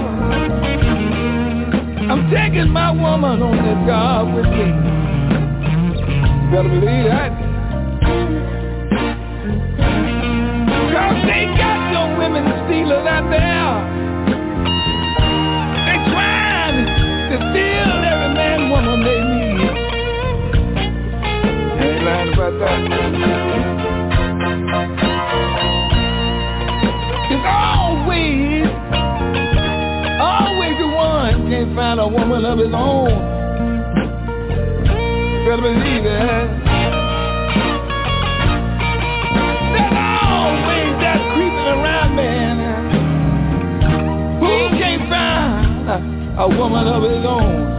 I'm taking my woman on the job with me. You better believe that. Cause they got no women stealers out there. They trying to steal every man, woman they need. I ain't lying about that. It's always, always the one can't find a woman of his own. Better believe that. There's always that creeping around man who can't find a, a woman of his own.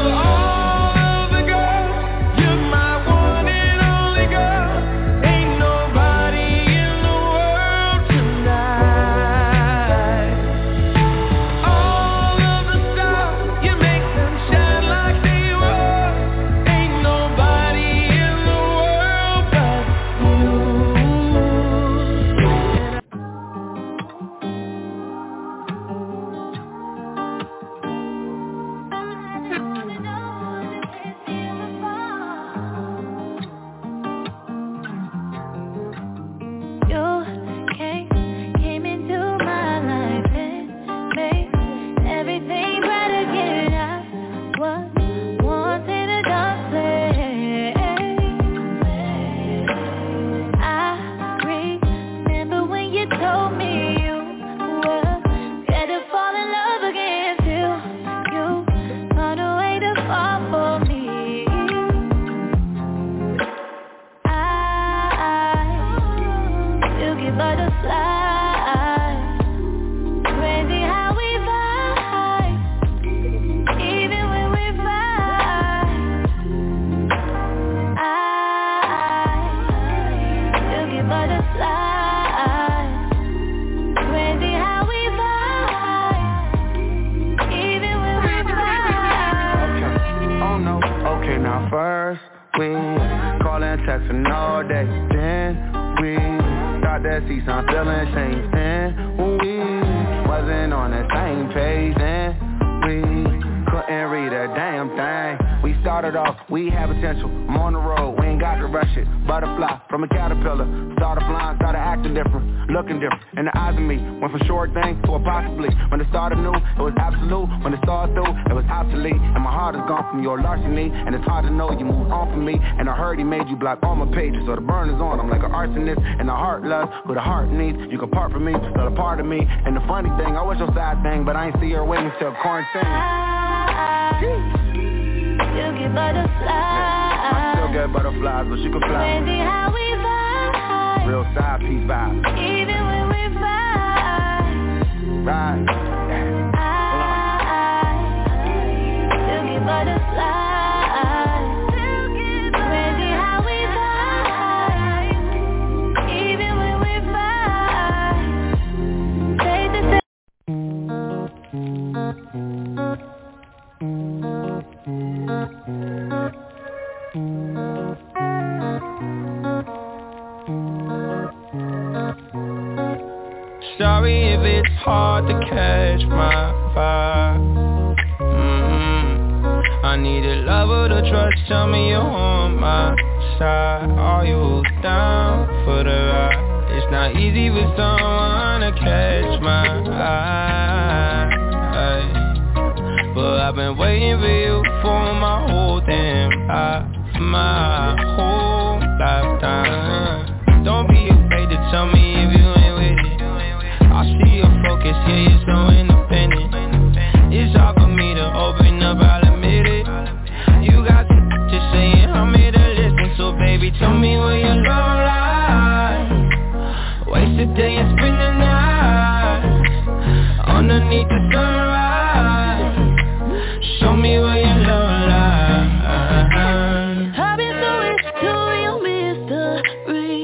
Ain't no We calling, texting all day. Then we start to see some feelings change. Then we wasn't on the same page. Then we couldn't read a damn thing. We started off, we have potential. I'm on the road, we ain't got to rush it. Butterfly from a caterpillar. Started flying, started acting different, looking different in the eyes of me. Went from short thing to a possibly. When it started new, it was absolute. When it started through, it was obsolete. And my heart is gone from your larceny. And it's hard to know you moved on from me. And I heard he made you block all my pages. So the burn is on, I'm like an arsonist. And the heart loves who the heart needs. You can part from me, still a part of me. And the funny thing, I was your side thing, but I ain't see her waiting till quarantine. You get butterflies. I still get butterflies, but she can fly. Crazy how we vibe. Real side piece vibe. Even when we fight. Right. I, you get butterflies. Crazy how we vibe. Even when we fight. Take the step. Sorry if it's hard to catch my vibe. Mm-hmm. I need a lover to trust, tell me you're on my side. Are you down for the ride? It's not easy for someone to catch my eye, but I've been waiting for you for my whole damn life, my whole lifetime. Don't be afraid to tell me if you ain't with it. I see your focus, yeah, you're so independent. It's hard for me to open up, I'll admit it. You got some just saying, I'm here to listen. So baby, tell me where your love lies. Waste a day and spend the night underneath the sunrise. Show me where your love lies. I've been so into your mystery.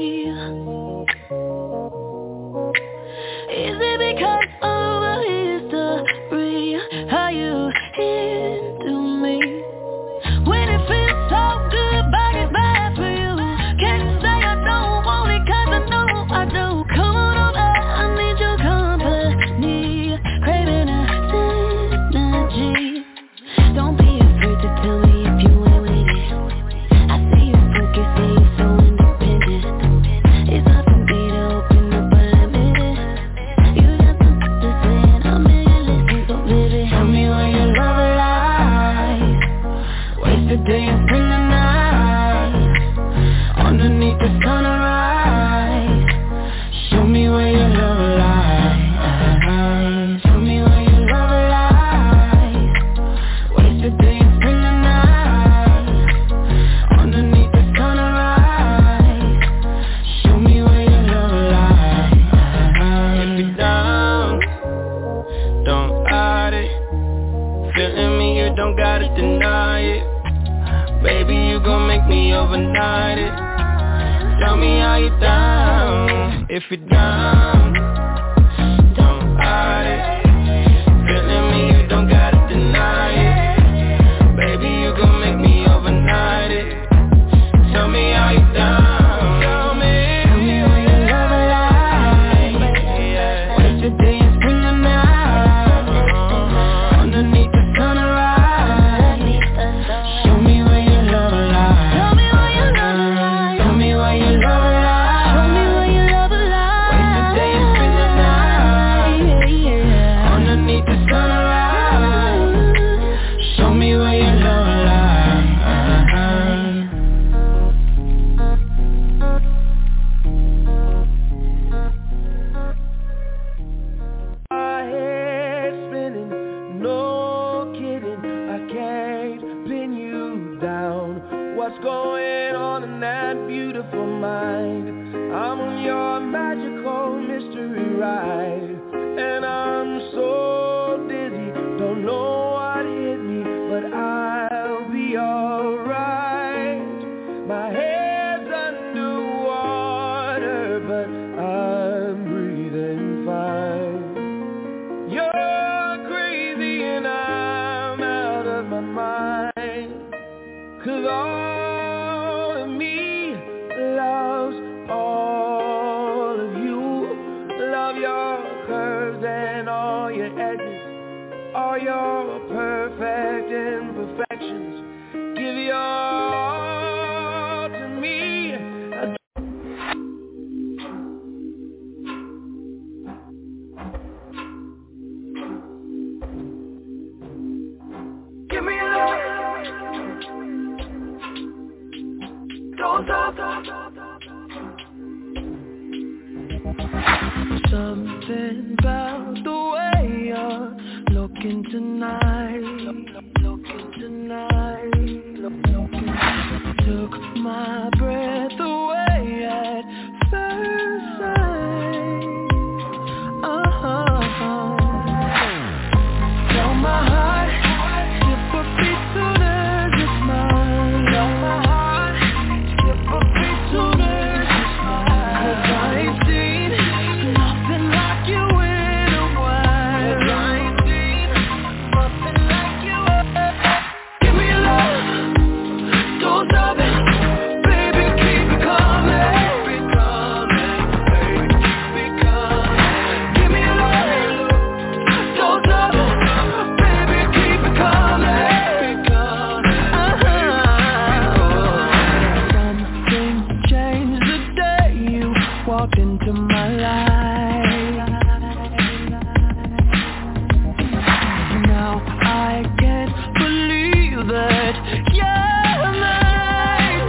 Is it because of a history? How you into me? When it feels so good, but it's bad for you. Can't say I don't want it, cause I know I do. Come on over, I need your company. Craving a synergy. Don't be afraid to tell me if you ain't with it. I see you focus, see you so independent. It's hard for me to open up, but I admit it. You got something to say and I'm here to listen, so baby, Tell me where your love lies. Waste a day and spend the night underneath the sunrise. Show me where your love lies. Tell me where your love lies. Waste a day and spend the night underneath the sunrise. Show me where your love lies. If you're down, don't hide it. Feeling me, you don't gotta deny it. Baby, you gon' make me overnight it. Tell me how you down. If you're down, don't hide it. Feeling me, you don't gotta deny it. Baby, you gon' make me overnight it. Tell me how you down. Tell me, tell me where your love lies. Waste a day and spend the night underneath the sunrise. Show me where your love lies. Tell me where your love lies. Tell me where your love lies. Show me where your love lies. Waste a day and spend the night underneath the sunrise. Show me where your love lies. My head spinning, no kidding, I can't pin you down. What's going on in that beautiful mind? I'm on your magical mystery ride, and I'm so dizzy, don't know what hit me, but I'll be alright. My head's underwater, but I'm breathing fine. You're crazy and I'm out of my mind, 'cause all all your perfect imperfections. Give your all to me. Give me love. Don't stop. Something about the way you're looking tonight, looking tonight, looking. Took my breath away at first sight. Uh-huh. Tell my heart, skip a beat soon as you smile. Tell my heart, skip a beat soon as you smile. 'Cause I ain't seen nothing like you in a while. 'Cause I ain't seen nothing like you. Give me love, don't stop it, baby, keep it coming. Keep it coming, baby, keep it coming. Give me love, don't stop it, baby, keep it coming. Keep it coming, uh-huh. Something changed the day you walked into my life. Now I can't believe that you're mine.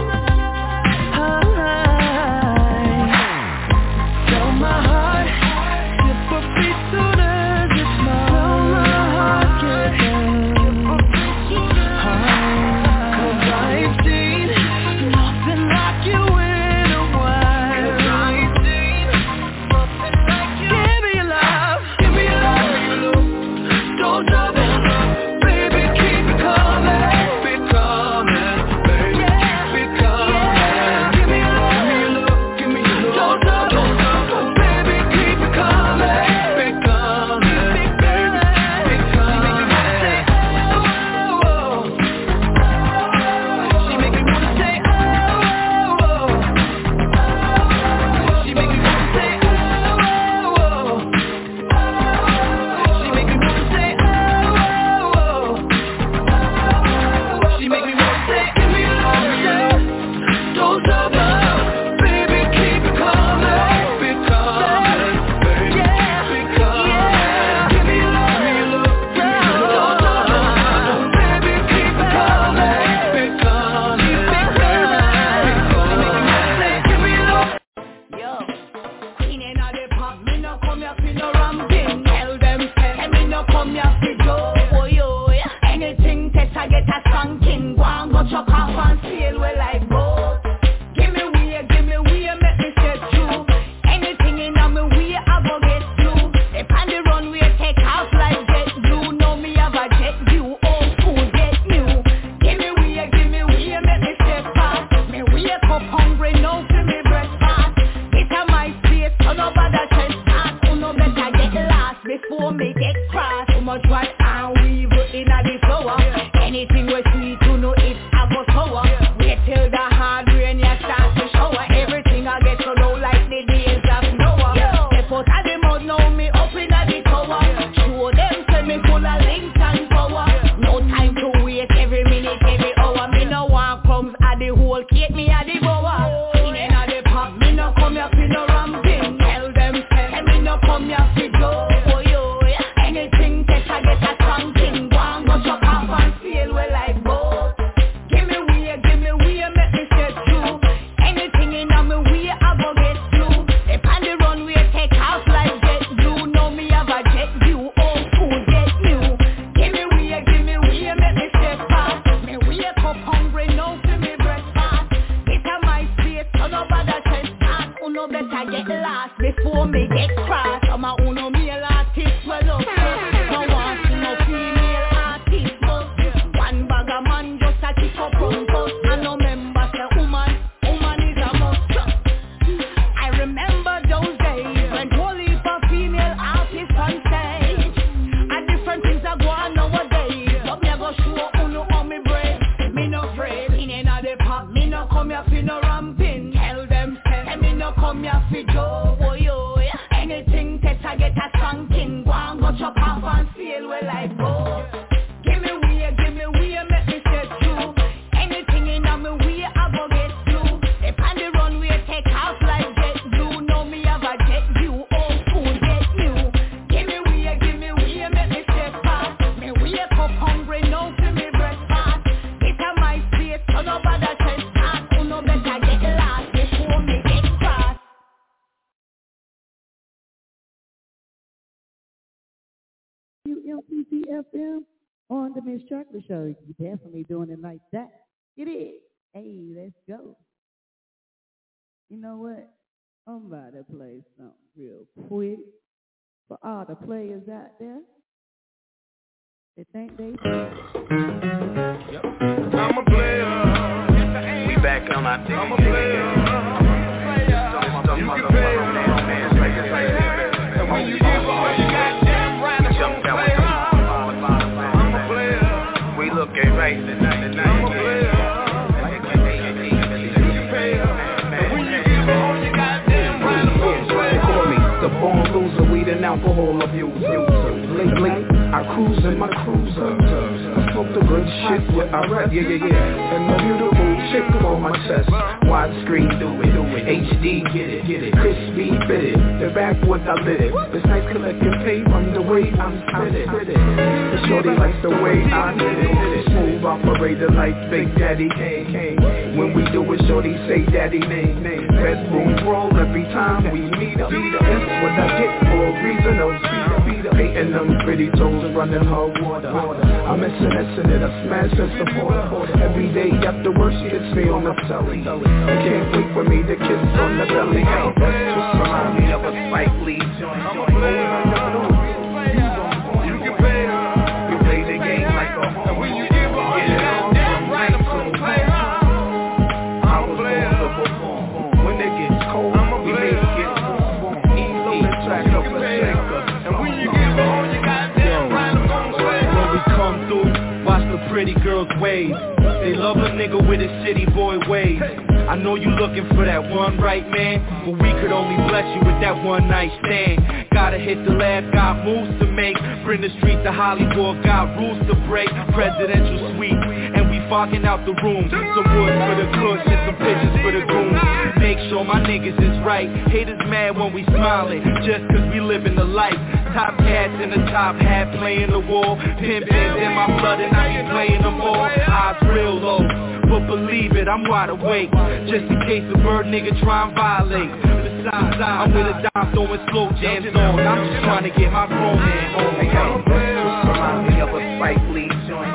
Tell my heart, skip a beat soon as you smile. Tell my heart, skip a beat soon as you smile. 'Cause I ain't seen nothing like you in a while. 'Cause I ain't seen nothing like you. Give me your love, give me your love. Don't stop it, baby, keep it coming. Keep it coming, baby, keep it coming. Give me your love, give me your love. Don't stop it, baby, keep it coming. Keep it coming, baby, keep it coming. She make me wanna say oh, oh. She make me wanna say oh, oh. She make me wanna say oh, oh. She make me wanna say, give me your love, don't stop it, baby, keep it coming. Keep it coming, baby, keep it coming. Give me your love, don't stop it, baby, keep it coming. Keep it coming, baby, give me your love. Yo, queen inna the pop, me no come here fi no ramping. Tell them, say me no come here fi joke. Oh yo, yeah. Anything test I get a spanking. Go and go chuck off and sail well like boat. Give me way, give me way, make me step through. Anything inna me way, I go get through. If on the runway, take off like jet blue. Know me have a jet view, old school, get new. Give me way, give me way, make me step fast. Me wake up hungry, now for me breakfast. It's a my space, so nobody trespass. Who no better get lost before me get cross. Too much what and weave inna the flower. Anything we sweet, you know it I go sour. Wait till the hard rain ya start to shower. Everything I get so low like the days of Noah. Step out of the mud, now me up inna the tower. Show them say me full of links and power. No time to wait, every minute, every hour. Me no want crumbs at the whole cake, me at the bower. In inna the pop, me no come here fi no ramping. Tell them say me no come here fi joke. Oh yo, yeah. Anything test I get a spanking. Go and go chuck off and sail well like Oh, give me way, give me way, make me step through. Anything in my way, I go get through. If on the runway, take off like jet blue. Know me have a jet view, old school, get new. Give me way, give me way, make me step past. Me wake up hungry, now for me breakfast. It's a my space, so nobody trespass. Who no better get lost before me get cross. W L P C F M on the Miss Chocolate Show. You definitely doing it like that. It is. Hey, let's go. You know what? I'm about to play something real quick for all the players out there. They think they Yep. I'm a player. We back on our thing. I'm a player. You can pay a man, like it's like that. And when you give all you goddamn right, I'm a player. I'm a player. We looking right tonight. I'm a player. You can pay a man. When you give all you goddamn right, I'm a player. Call me the born loser, weed and alcohol abuser. Lately, I cruise in my cruiser. I smoke the good shit with I rap, yeah, yeah, yeah. And the beautiful chick on my chest. Widescreen, do it, do it. H D, get it, get it. Crispy, fit it. The backwoods, I lit it. This nice collecting pay from the way I'm spit it. The shorty likes the way I did it. Smooth operator like Big Daddy Kane. When we do it, shorty say daddy name. Bedroom brawl every time we meet up. That's what I get for a reason of speed up. Hating them pretty toes running her water. I'm missing it, I smash the support. Every day after work she hits me on the telly. I can't wait for me to kiss on the belly. Just remind me of a Spike Lee joint. You can pay her. You play the game like a home. When you give all you goddamn right, I'm a player. I was born to perform. When it gets cold, we make it boom. Easy track up a shaker. And when you give all you goddamn right, I'm a player. When we come through, watch the pretty girls wave. They love a nigga with his city boy ways. I know you looking for that one right man, but we could only bless you with that one night stand. Gotta hit the lab, got moves to make. Bring the street to Hollywood, got rules to break. Presidential suite, and we fogging out the room. Some wood for the cooks and some pigeons for the grooms. Make sure my niggas is right. Haters mad when we smiling, just cause we living the life. Top cats in the top hat playing the war. Pimpins in my blood and I be playing them all. Eyes real low, but believe it, I'm wide awake. Just in case a bird nigga try and violate. Besides, I'm with a dime throwing slow jams on. I'm just trying to get my grown man home. Hey, yo, just remind me of a Spike Lee joint.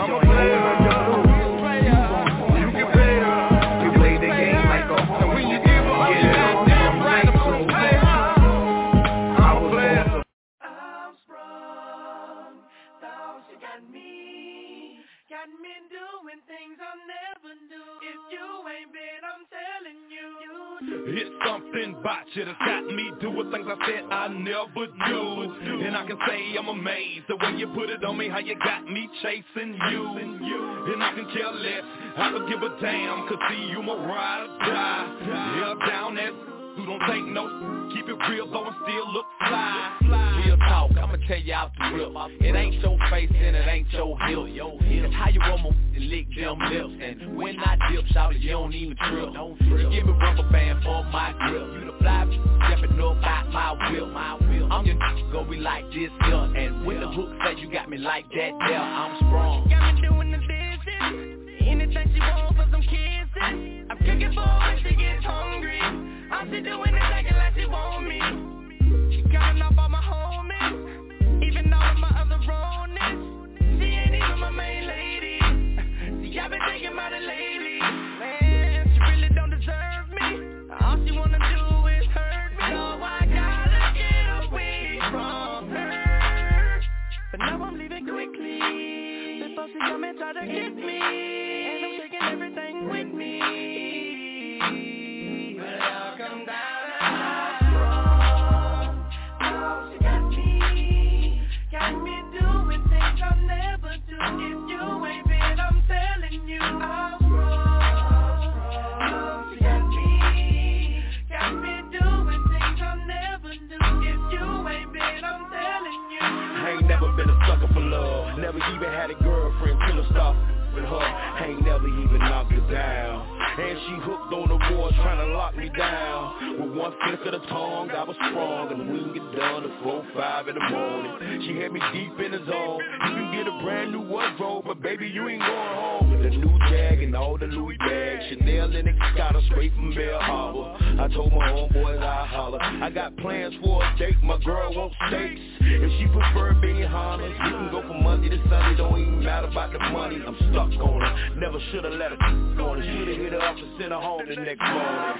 You can pay her. You play the game like a home. When you give all you goddamn right, I'm a player. I'm a player. I'm sprung, thought you got me. Got me doing things I'll never do. If you ain't been, I'm telling you. It's something about you that's got me doing things I said I never do. And I can say I'm amazed the way you put it on me, how you got me chasing you. And I can care less, I don't give a damn, cause see you my ride or die. Yeah, down there, who don't take no, keep it real though and still look fly. Real talk, I'ma tell you out the rip. It ain't your face and it ain't your heel. It's how you almost lick them lips. And when I dip, shout it, you don't even trip. You give me rubber band for my grip. You the fly, stepping up out my whip. I'm your n***a, go be like this here. And when the hook say you got me like that there, I'm sprung. Got me doing the dishes, anything she want for some kisses. I'm cooking for her when she gets hungry. I'm still doing it acting like she want me. She coming off all my homies, even all of my other wrongness. She ain't even my main lady. See, I've been thinking about it lately. Man, she really don't deserve me. All she wanna do is hurt me. So I gotta get away from her. But now I'm leaving quickly before she come and try to get me. And I'm taking everything with me. But it all come down. Got me doing things I'll never do. If you ain't been, I'm telling you I'm wrong. She got me, got me doing things I'll never do. If you ain't been, I'm telling you. I ain't never been a sucker for love. Never even had a girlfriend till I stopped with her. Ain't never even knocked her down. And she hooked on the boards trying to lock me down. With one flick of the tongue, I was strong. And we can get done at four, five in the morning. She had me deep in the zone. You can get a brand new wardrobe, but baby, you ain't going home. With the new Jag and all the Louis bags. Chanel and Escada straight from Bell Harbor. I told my homeboys I holler. I got plans for a date, my girl wants steaks. If she prefer being honest, we can go from Monday to Sunday. Don't even matter about the money, I'm stuck on her. Never should've let her on her. Should've hit her up and sent her home the next morning.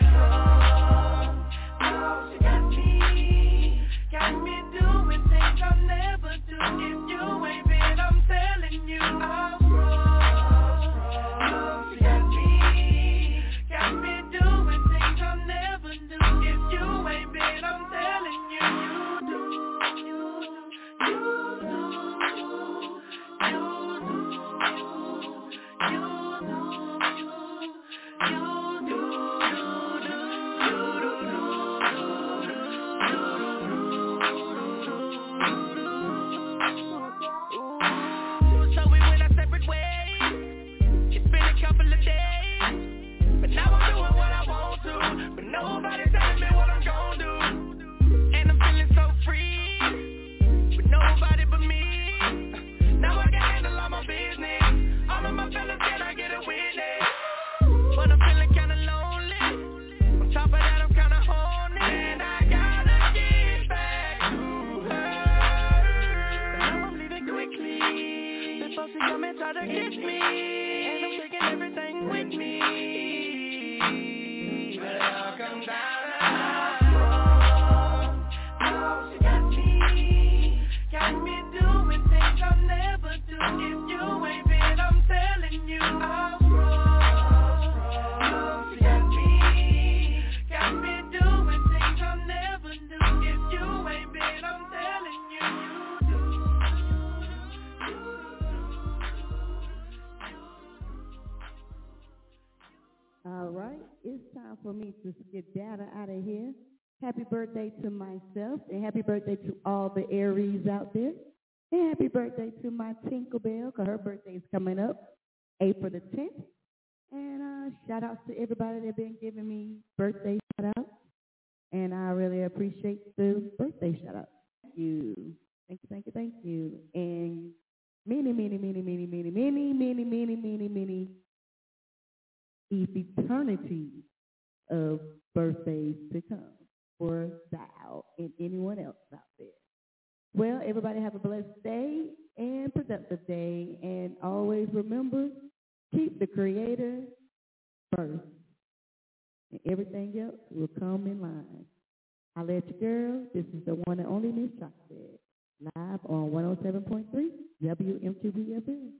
Oh, she got me, got me doing things I'll never do. If you ain't been, I'm telling you, I'm wrong. Oh, she got me, got me doing things I'll never do. If you ain't been, I'm telling you, you do, you do, you do, you do, you do. Nobody telling me what I'm gon' do. And I'm feeling so free, with nobody but me. Now I can handle all my business. All of my fellas, can I get a witness? But I'm feeling kinda lonely. On top of that, I'm kinda horny. And I gotta get back to her. Now I'm leaving quickly before she come and try to get me. And I'm taking everything with me. Come down, oh, she got me, got me doing things I'll never do. If you ain't been, I'm telling you, I'm wrong. Oh, she got me, got me doing things I'll never do. If you ain't been, I'm telling you, you do. All right, it's time for me to get data out of here. Happy birthday to myself, and happy birthday to all the Aries out there. And happy birthday to my Tinkerbell, because her birthday is coming up, April the tenth. And uh, shout outs to everybody that's been giving me birthday shout outs. And I really appreciate the birthday shout outs. Thank you. Thank you, thank you, thank you. And many, many, many, many, many, many, many, many, many, many eternity of birthdays to come for thou and anyone else out there. Well, everybody have a blessed day and productive day, and always remember, keep the Creator first, and everything else will come in line. I let you girl. This is the one and only Miss Chocolate, live on one oh seven point three W M Q B F M.